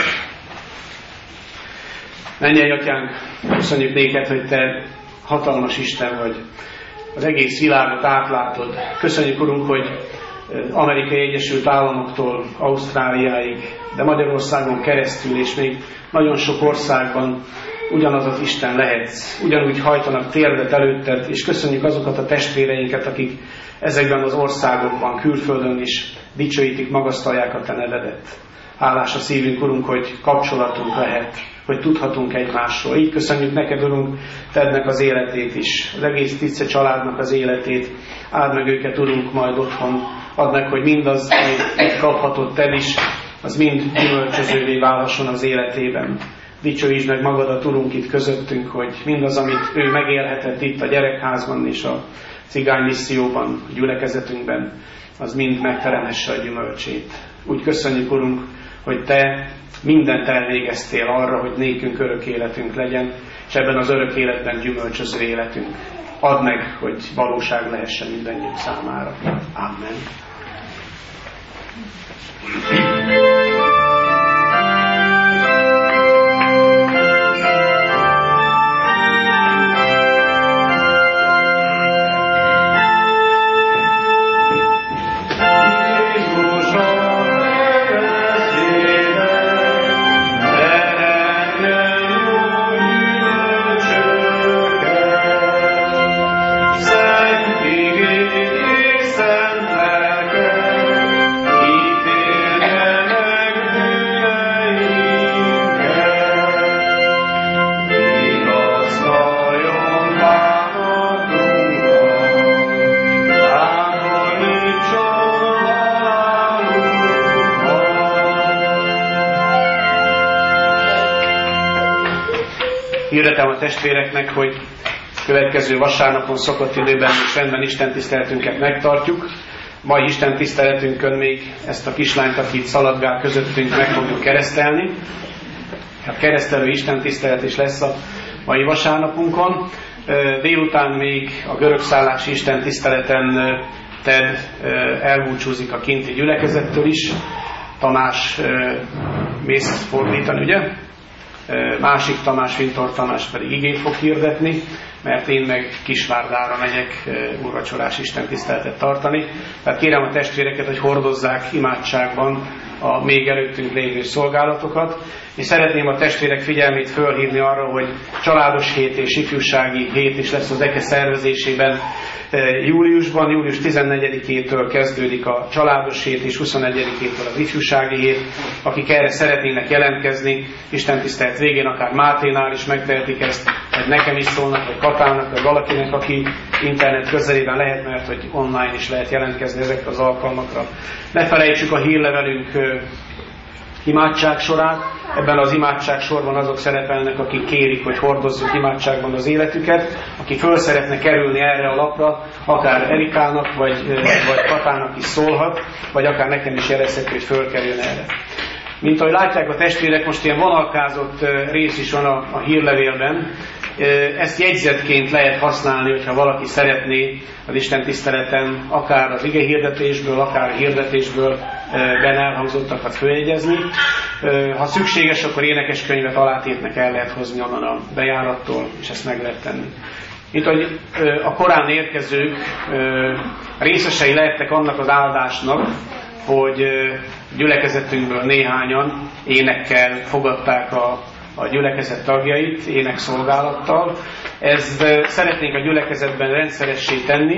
Mennyei Atyánk, köszönjük néked, hogy te hatalmas Isten vagy, az egész világot átlátod. Köszönjük, Urunk, hogy Amerikai Egyesült Államoktól Ausztráliáig, de Magyarországon keresztül, és még nagyon sok országban ugyanaz az Isten lehetsz. Ugyanúgy hajtanak térdet előtted, és köszönjük azokat a testvéreinket, akik ezekben az országokban, külföldön is dicsőítik, magasztalják a te nevedet. Hálás a szívünk, Urunk, hogy kapcsolatunk lehet, hogy tudhatunk egymásról. Így köszönjük neked, Urunk, Tednek az életét is, az egész Tice családnak az életét. Áld meg őket, Urunk, majd otthon. Add meg, hogy mindaz, amit kaphatod Ted is, az mind gyümölcsözővé válhasson az életében. Dicsőítsd meg magadat, Urunk, itt közöttünk, hogy mindaz, amit ő megélhetett itt a gyerekházban és a cigány misszióban, a gyülekezetünkben, az mind megteremhesse a gyümölcsét. Úgy köszönjük, Urunk, hogy te mindent elvégeztél arra, hogy nékünk örök életünk legyen, és ebben az örök életben gyümölcsöző életünk. Add meg, hogy valóság lehessen mindannyiunk számára. Amen. Hirdetem a testvéreknek, hogy következő vasárnapon szokott időben és rendben istentiszteletünket megtartjuk. Mai istentiszteletünkön még ezt a kislányt, aki itt szaladgál közöttünk, meg fogjuk keresztelni. A keresztelő istentisztelet is lesz a mai vasárnapunkon. Délután még a görögszállási istentiszteleten Ted elbúcsúzik a kinti gyülekezettől is. Tamás mész fordítani, ugye? Másik Tamás, Fintor Tamás pedig igét fog hirdetni, mert én meg Kisvárdára megyek úrvacsorás istentiszteletet tartani. Tehát kérem a testvéreket, hogy hordozzák imádságban a még előttünk lévő szolgálatokat, és szeretném a testvérek figyelmét fölhívni arra, hogy családos hét és ifjúsági hét is lesz az EKE szervezésében júliusban. Július 14-től kezdődik a családos hét, és 21-től az ifjúsági hét. Akik erre szeretnének jelentkezni, istentisztelet végén akár Máténál is megtehetik ezt, vagy nekem is szólnak, vagy Katának, vagy valakinek, aki internet közelében lehet, mert hogy online is lehet jelentkezni ezekre az alkalmakra. Ne felejtsük a hírlevelünk imádság sorát. Ebben az imádság sorban azok szerepelnek, akik kérik, hogy hordozzuk imádságban az életüket. Aki föl szeretne kerülni erre a lapra, akár Erikának, vagy Katának is szólhat, vagy akár nekem is jelezhető, hogy fölkerüljön erre. Mint ahogy látják a testvérek, most ilyen vonalkázott rész is van a hírlevélben. Ezt jegyzetként lehet használni, hogyha valaki szeretné az Isten tiszteleten akár az ige hirdetésből, akár a hirdetésből benne elhangzottakat följegyezni. Ha szükséges, akkor énekeskönyvet alátétnek el lehet hozni onnan a bejárattól, és ezt meg lehet tenni. Itt, hogy a korán érkezők részesei lehettek annak az áldásnak, hogy gyülekezetünkből néhányan énekkel fogadták a gyülekezet tagjait, énekszolgálattal. Ezt szeretnénk a gyülekezetben rendszeressé tenni.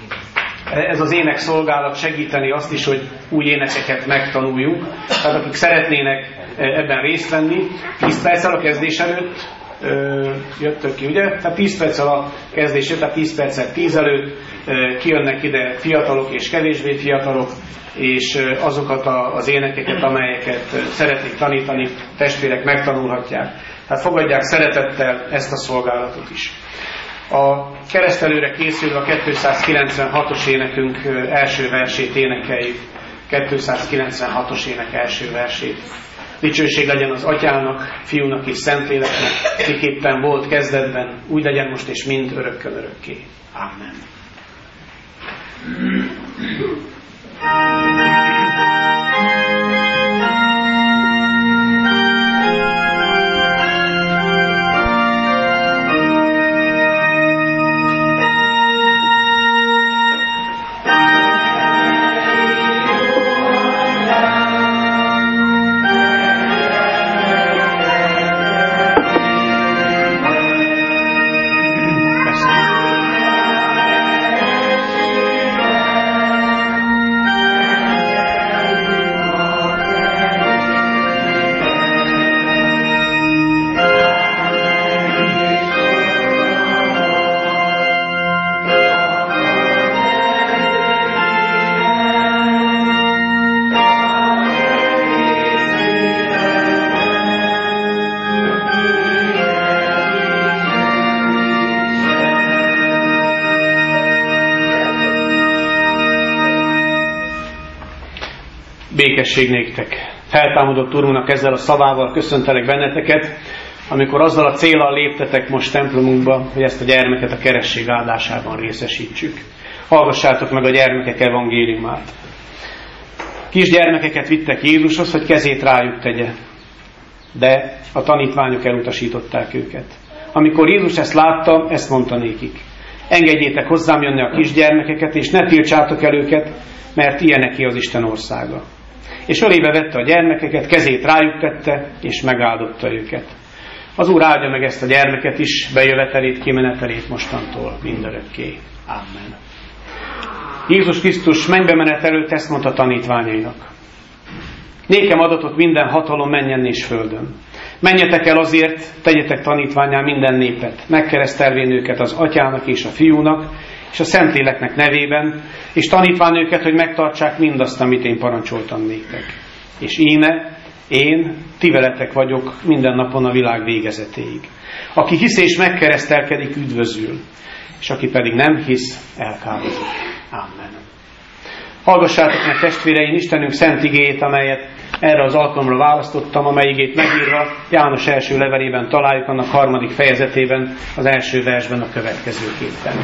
Ez az énekszolgálat segíteni azt is, hogy új énekeket megtanuljunk. Tehát akik szeretnének ebben részt venni. 10 perccel a kezdés előtt jöttök ki, ugye? Tehát 10 perccel a kezdés előtt, tehát 10 perccel 10 előtt kijönnek ide fiatalok és kevésbé fiatalok, és azokat az énekeket, amelyeket szeretnék tanítani, testvérek megtanulhatják. Tehát fogadják szeretettel ezt a szolgálatot is. A keresztelőre készülve a 296-os énekünk első versét énekeljük. 296-os ének első versét. Dicsőség legyen az Atyának, Fiúnak és Szentléleknek, miképpen volt kezdetben, úgy legyen most és mind örökkön örökké. Amen. Békesség néktek. Feltámadott Úrunknak ezzel a szavával köszöntelek benneteket, amikor azzal a céllal léptetek most templomunkba, hogy ezt a gyermeket a keresztség áldásában részesítsük. Hallgassátok meg a gyermekek evangéliumát. Kisgyermekeket vittek Jézushoz, hogy kezét rájuk tegye, de a tanítványok elutasították őket. Amikor Jézus ezt látta, ezt mondta nékik: engedjétek hozzám jönni a kisgyermekeket, és ne tiltsátok el őket, mert ilyeneké az Isten országa. És ölébe vette a gyermekeket, kezét rájuk tette, és megáldotta őket. Az Úr áldja meg ezt a gyermeket is, bejövetelét, kimenetelét mostantól mindörökké. Amen. Jézus Krisztus mennybe menet előtt ezt mondta tanítványainak: nékem adatot minden hatalom mennyen és földön. Menjetek el azért, tegyetek tanítvánnyá minden népet, megkeresztelvén őket az Atyának és a Fiúnak és a Szentléleknek nevében, és tanítván őket, hogy megtartsák mindazt, amit én parancsoltam néktek. És íme, én ti veletek vagyok minden napon a világ végezetéig. Aki hisz és megkeresztelkedik, üdvözül, és aki pedig nem hisz, elkározik. Amen. Hallgassátok meg, testvéreim, Istenünk szent igéjét, amelyet erre az alkalomra választottam, amely igét megírva János első levelében találjuk, annak 3. fejezetében, az első versben a következőképpen.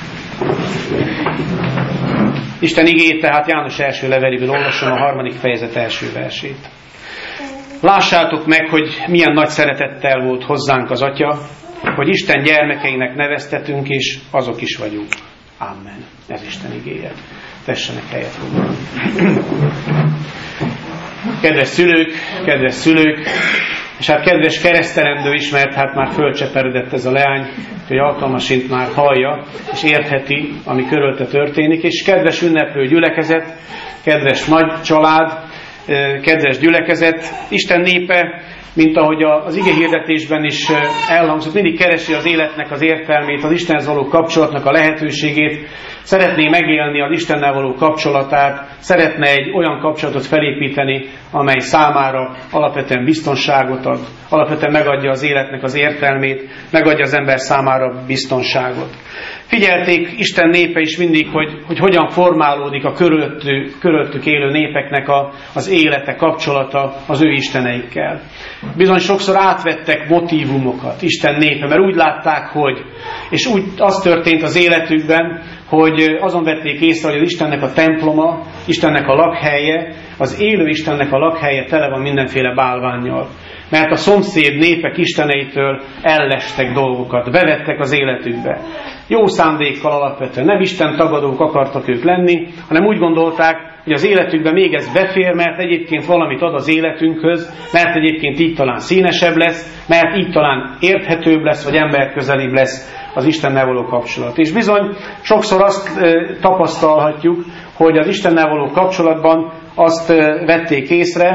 Isten igéjét tehát János első leveléből olvasom, a 3. fejezet első versét. Lássátok meg, hogy milyen nagy szeretettel volt hozzánk az Atya, hogy Isten gyermekeinek neveztetünk, és azok is vagyunk. Amen. Ez Isten igéje. Tessenek helyet róla. Kedves szülők, és hát kedves keresztelendő is, mert hát már fölcseperedett ez a leány, hogy alkalmasint már hallja, és értheti, ami körülte történik, és kedves ünneplő gyülekezet, kedves nagy család, kedves gyülekezet, Isten népe, mint ahogy az igehirdetésben is elhangzott, mindig keresi az életnek az értelmét, az Istenhez való kapcsolatnak a lehetőségét, szeretné megélni az Istennel való kapcsolatát, szeretne egy olyan kapcsolatot felépíteni, amely számára alapvetően biztonságot ad, alapvetően megadja az életnek az értelmét, megadja az ember számára biztonságot. Figyelték Isten népe is mindig, hogy hogyan formálódik a körülöttük élő népeknek az élete, kapcsolata az ő isteneikkel. Bizony sokszor átvettek motívumokat Isten népe, mert úgy látták, hogy, és úgy az történt az életükben, hogy azon vették észre, hogy az Istennek a temploma, Istennek a lakhelye, az élő Istennek a lakhelye tele van mindenféle bálvánnyal. Mert a szomszéd népek isteneitől ellestek dolgokat, bevettek az életükbe. Jó szándékkal alapvetően, nem Isten tagadók akartak ők lenni, hanem úgy gondolták, hogy az életükben még ez befér, mert egyébként valamit ad az életünkhöz, mert egyébként így talán színesebb lesz, mert így talán érthetőbb lesz, vagy emberközelibb lesz az Istennel való kapcsolat. És bizony sokszor azt tapasztalhatjuk, hogy az Istennel való kapcsolatban azt vették észre,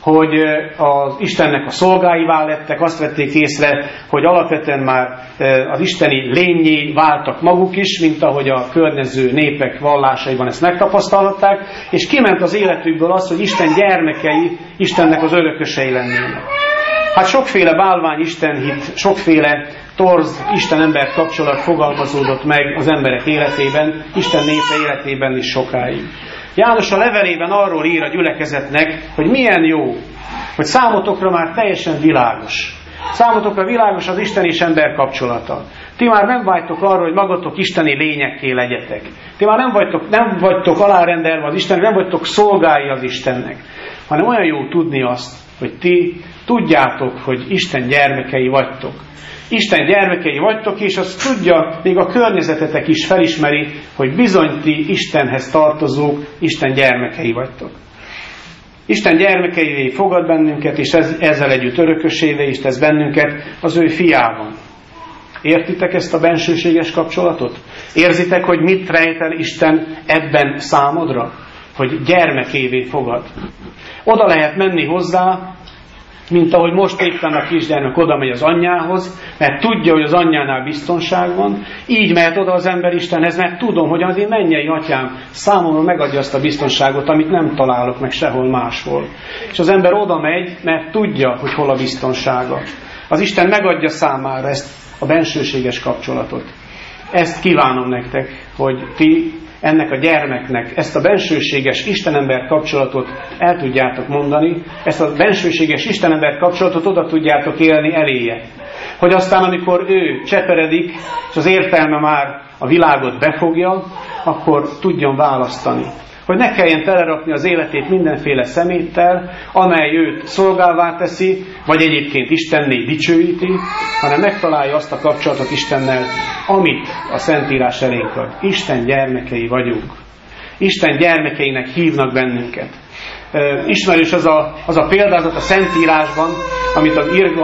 hogy az Istennek a szolgáivá lettek, azt vették észre, hogy alapvetően már az isteni lényé váltak maguk is, mint ahogy a környező népek vallásaiban ezt megtapasztalhatták, és kiment az életükből az, hogy Isten gyermekei, Istennek az örökösei lennének. Hát sokféle bálvány istenhit, sokféle torz Isten-ember kapcsolat fogalmazódott meg az emberek életében, Isten népe életében is sokáig. János a levelében arról ír a gyülekezetnek, hogy milyen jó, hogy számotokra már teljesen világos. Számotokra világos az Isten és ember kapcsolata. Ti már nem vágytok arról, hogy magatok isteni lényekké legyetek. Ti már nem vagytok alárendelve az Istennek, nem vagytok szolgái az Istennek. Hanem olyan jó tudni azt, hogy ti tudjátok, hogy Isten gyermekei vagytok. Isten gyermekei vagytok, és azt tudja, még a környezetetek is felismeri, hogy bizony ti Istenhez tartozók, Isten gyermekei vagytok. Isten gyermekeivé fogad bennünket, és ezzel együtt örökösévé is tesz bennünket az ő fiában. Értitek ezt a bensőséges kapcsolatot? Érzitek, hogy mit rejtel Isten ebben számodra? Hogy gyermekévé fogad. Oda lehet menni hozzá, mint ahogy most éppen a kisgyermek oda megy az anyjához, mert tudja, hogy az anyjánál biztonság van. Így mehet oda az ember Istenhez, mert tudom, hogy az én mennyei atyám számomra megadja azt a biztonságot, amit nem találok meg sehol máshol. És az ember oda megy, mert tudja, hogy hol a biztonsága. Az Isten megadja számára ezt a bensőséges kapcsolatot. Ezt kívánom nektek, hogy ti ennek a gyermeknek ezt a bensőséges Istenember kapcsolatot el tudjátok mondani, ezt a bensőséges Istenember kapcsolatot oda tudjátok élni eléje. Hogy aztán, amikor ő cseperedik, és az értelme már a világot befogja, akkor tudjon választani. Hogy ne kelljen telerakni az életét mindenféle szeméttel, amely őt szolgálvá teszi, vagy egyébként Istenné dicsőíti, hanem megtalálja azt a kapcsolatot Istennel, amit a Szentírás elénk ad. Isten gyermekei vagyunk. Isten gyermekeinek hívnak bennünket. Ismerős az a példázat a Szentírásban, amit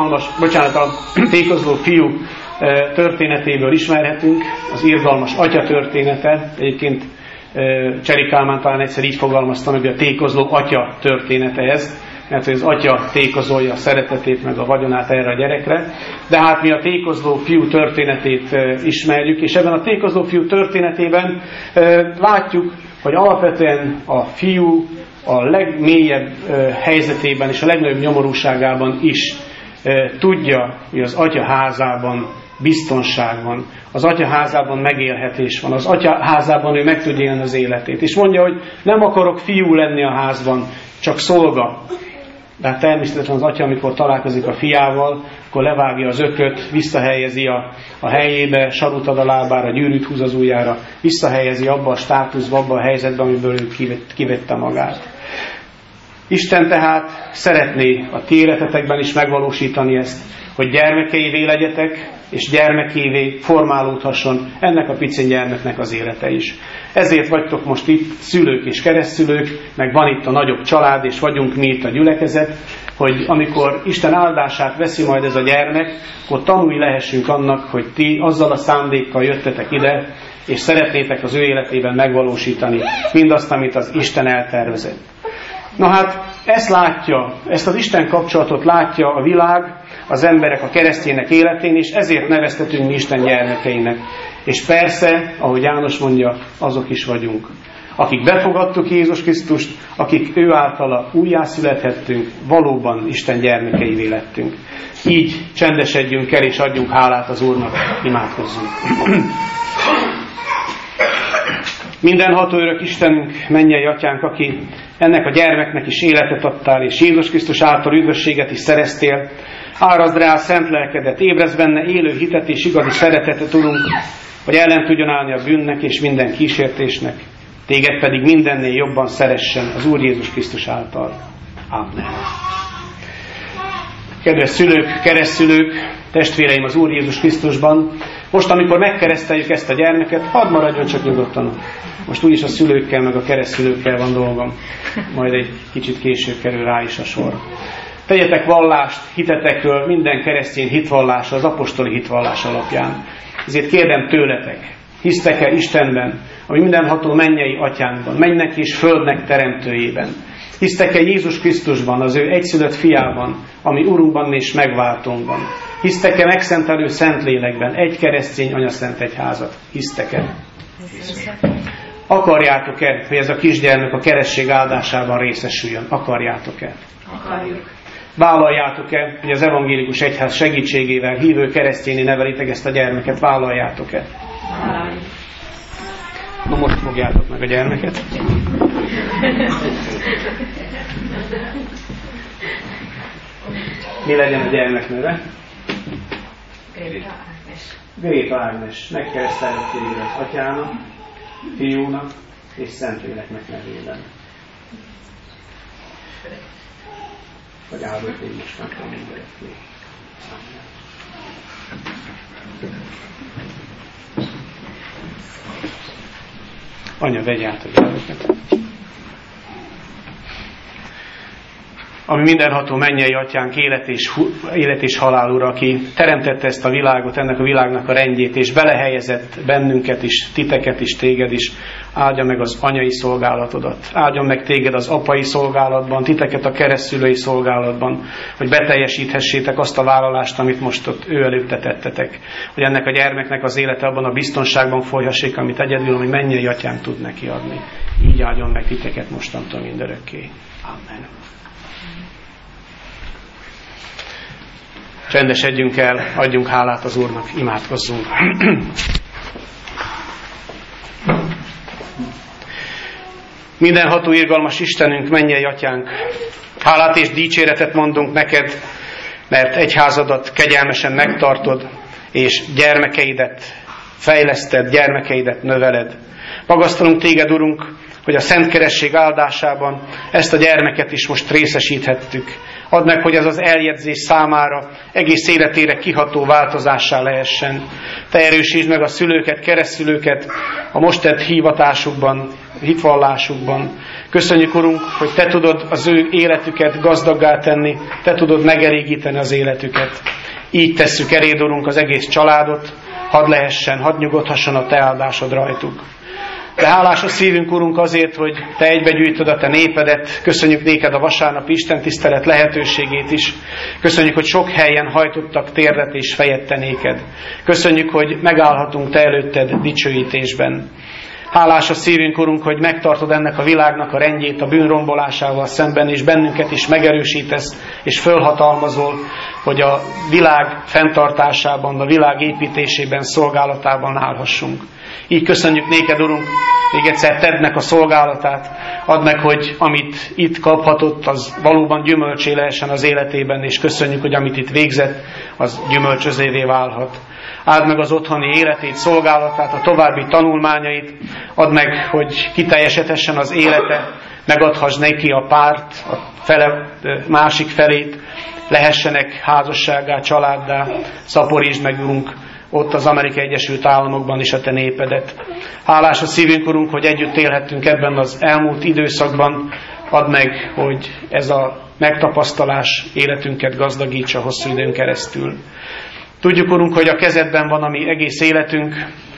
a tékozló fiú történetéből ismerhetünk, az irgalmas atya története. Egyébként Cseri Kálmán talán egyszer így fogalmazta meg, hogy a tékozló atya története ez, mert hogy az atya tékozolja a szeretetét meg a vagyonát erre a gyerekre. De hát mi a tékozló fiú történetét ismerjük, és ebben a tékozló fiú történetében látjuk, hogy alapvetően a fiú a legmélyebb helyzetében és a legnagyobb nyomorúságában is tudja, hogy az atya házában biztonság van. Az atya házában megélhetés van. Az atya házában ő meg tudja élni az életét. És mondja, hogy nem akarok fiú lenni a házban, csak szolga. De hát természetesen az atya, amikor találkozik a fiával, akkor levágja az ökröt, visszahelyezi a helyébe, sarut ad a lábára, gyűrűt húz az ujjára, visszahelyezi abba a státuszba, abba a helyzetbe, amiből ő kivette magát. Isten tehát szeretné a ti életetekben is megvalósítani ezt, hogy gyermekeivé legyetek, és gyermekévé formálódhasson ennek a pici gyermeknek az élete is. Ezért vagytok most itt szülők és keresztszülők, meg van itt a nagyobb család, és vagyunk mi itt a gyülekezet, hogy amikor Isten áldását veszi majd ez a gyermek, akkor tanulj lehessünk annak, hogy ti azzal a szándékkal jöttetek ide, és szeretnétek az ő életében megvalósítani mindazt, amit az Isten eltervezett. Na hát, ezt látja, ezt az Isten kapcsolatot látja a világ, az emberek a keresztjének életén, és ezért neveztetünk mi Isten gyermekeinek. És persze, ahogy János mondja, azok is vagyunk. Akik befogadtuk Jézus Krisztust, akik ő általa újjászülethettünk, valóban Isten gyermekeivé lettünk. Így csendesedjünk el, és adjunk hálát az Úrnak, imádkozzunk. Mindenható örök Istenünk, mennyei atyánk, aki ennek a gyermeknek is életet adtál, és Jézus Krisztus által üdvösséget is szereztél, árazd rá a szent lelkedet, ébrezd benne élő hitet és igazi szeretetet, Urunk, hogy ellen tudjon állni a bűnnek és minden kísértésnek, téged pedig mindennél jobban szeressen az Úr Jézus Krisztus által. Amen. Kedves szülők, keresztszülők, testvéreim az Úr Jézus Krisztusban, most, amikor megkereszteljük ezt a gyermeket, hadd maradjon csak nyugodtan. Most úgyis a szülőkkel, meg a keresztszülőkkel van dolgom. Majd egy kicsit később kerül rá is a sor. Tegyetek vallást hitetekről, minden keresztény hitvallása az apostoli hitvallás alapján. Ezért kérdem tőletek, hisztek-e Istenben, ami mindenható mennyei atyánkban, mennek és földnek teremtőjében, Hisztek-e Jézus Krisztusban, az ő egyszülött fiában, ami Urunkban és megváltónkban? Hisztek-e megszentelő Szentlélekben, egy keresztény anyaszent egyházat? Hisztek-e? Akarjátok-e, hogy ez a kisgyermek a keresztség áldásában részesüljön? Akarjátok-e? Akarjuk. Vállaljátok-e, hogy az evangélikus egyház segítségével hívő keresztjénné nevelitek ezt a gyermeket? Vállaljátok-e? Vállaljuk. Na most fogjátok meg a gyermeket. Mi legyen a gyermek neve? Gréta Ágnes. Megkeresztelek téged az Atyának, Fiúnak és Szentléleknek nevében. Vagy áldott én most nem tudom mindenki. Anya, vegy át a gyermeket. Ami mindenható mennyei Atyánk, élet és halál Ura, aki teremtette ezt a világot, ennek a világnak a rendjét, és belehelyezett bennünket is, titeket is, téged is, áldja meg az anyai szolgálatodat, áldjon meg téged az apai szolgálatban, titeket a keresztszülői szolgálatban, hogy beteljesíthessétek azt a vállalást, amit most ott ő előtte tettetek, hogy ennek a gyermeknek az élete abban a biztonságban folyhassék, amit egyedül, ami mennyei Atyánk tud neki adni. Így áldjon meg titeket mostantól mindörökké. Amen. Csendesedjünk el, adjunk hálát az Úrnak, imádkozzunk. Mindenható irgalmas Istenünk, mennyei Atyánk, hálát és dicséretet mondunk neked, mert egyházadat kegyelmesen megtartod, és gyermekeidet fejleszted, gyermekeidet növeled. Magasztalunk téged, Urunk, hogy a Szent Keresztség áldásában ezt a gyermeket is most részesíthettük. Add meg, hogy ez az eljegyzés számára egész életére kiható változássá lehessen. Te erősítsd meg a szülőket, keresztszülőket a most tett hivatásukban, hitvallásukban. Köszönjük, Urunk, hogy Te tudod az ő életüket gazdaggá tenni, Te tudod megelégíteni az életüket. Így tesszük eléd, Urunk, az egész családot, hadd nyugodhasson a Te áldásod rajtuk. De hálás a szívünk, Urunk, azért, hogy Te egybegyűjtöd a Te népedet. Köszönjük néked a vasárnapi istentisztelet lehetőségét is. Köszönjük, hogy sok helyen hajtottak térdet és fejet Te néked. Köszönjük, hogy megállhatunk Te előtted dicsőítésben. Hálás a szívünk, Urunk, hogy megtartod ennek a világnak a rendjét a bűnrombolásával szemben, és bennünket is megerősítesz, és fölhatalmazol, hogy a világ fenntartásában, a világ építésében, szolgálatában állhassunk. Így köszönjük néked, Urunk, még egyszer tedd meg a szolgálatát, add meg, hogy amit itt kaphatott, az valóban gyümölcsé lehessen az életében, és köszönjük, hogy amit itt végzett, az gyümölcsözévé válhat. Áld meg az otthoni életét, szolgálatát, a további tanulmányait, add meg, hogy kiteljesedhessen az élete, megadhass neki a párt, a másik felét, lehessenek házasságá, családdá, szaporítsd meg, Urunk, ott az Amerikai Egyesült Államokban is a Te népedet. Hálás a szívünk, Urunk, hogy együtt élhettünk ebben az elmúlt időszakban. Add meg, hogy ez a megtapasztalás életünket gazdagítsa hosszú időn keresztül. Tudjuk, Urunk, hogy a kezedben van a mi egész életünk.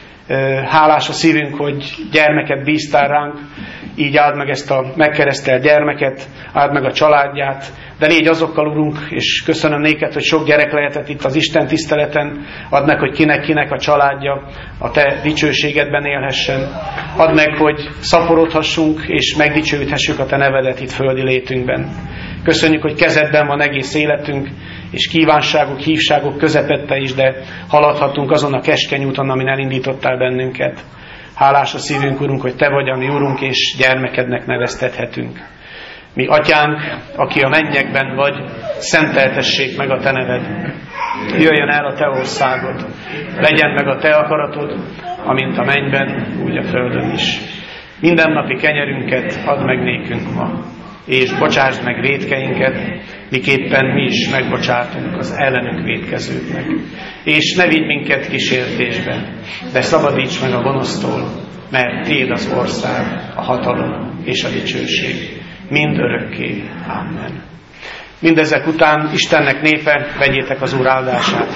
Hálás a szívünk, hogy gyermeket bíztál ránk. Így áld meg ezt a megkeresztelt gyermeket, áld meg a családját, de légy azokkal, Urunk, és köszönöm néked, hogy sok gyerek lehetett itt az Isten tiszteleten. Add meg, hogy kinek a családja a Te dicsőségedben élhessen. Add meg, hogy szaporodhassunk, és megdicsőíthessük a Te nevedet itt földi létünkben. Köszönjük, hogy kezedben van egész életünk, és kívánságok, hívságok közepette is, de haladhatunk azon a keskeny úton, amin elindítottál bennünket. Hálás a szívünk, Urunk, hogy Te vagy a mi Urunk, és gyermekednek neveztethetünk. Mi Atyánk, aki a mennyekben vagy, szenteltessék meg a Te neved. Jöjjön el a Te országod, legyen meg a Te akaratod, amint a mennyben, úgy a földön is. Mindennapi kenyerünket add meg nékünk ma, és bocsásd meg vétkeinket, miképpen mi is megbocsátunk az ellenünk vétkezőknek. És ne vigy minket kísértésbe, de szabadíts meg a gonosztól, mert Téd az ország, a hatalom és a dicsőség mind örökké. Amen. Mindezek után Istennek népe, vegyétek az Úr áldását.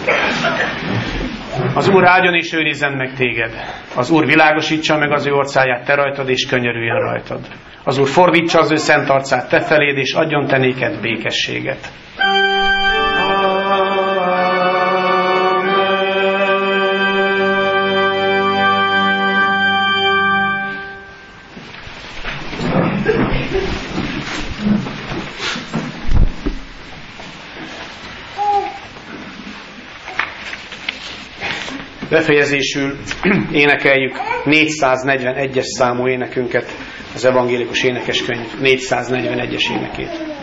Az Úr áldjon és őrizzen meg téged. Az Úr világosítsa meg az ő orcáját te rajtad, és könyörüljön rajtad. Az Úr fordítsa az ő szent arcát te feléd, és adjon te néked békességet. Befejezésül énekeljük 441-es számú énekünket, az evangélikus énekeskönyv 441-es énekét.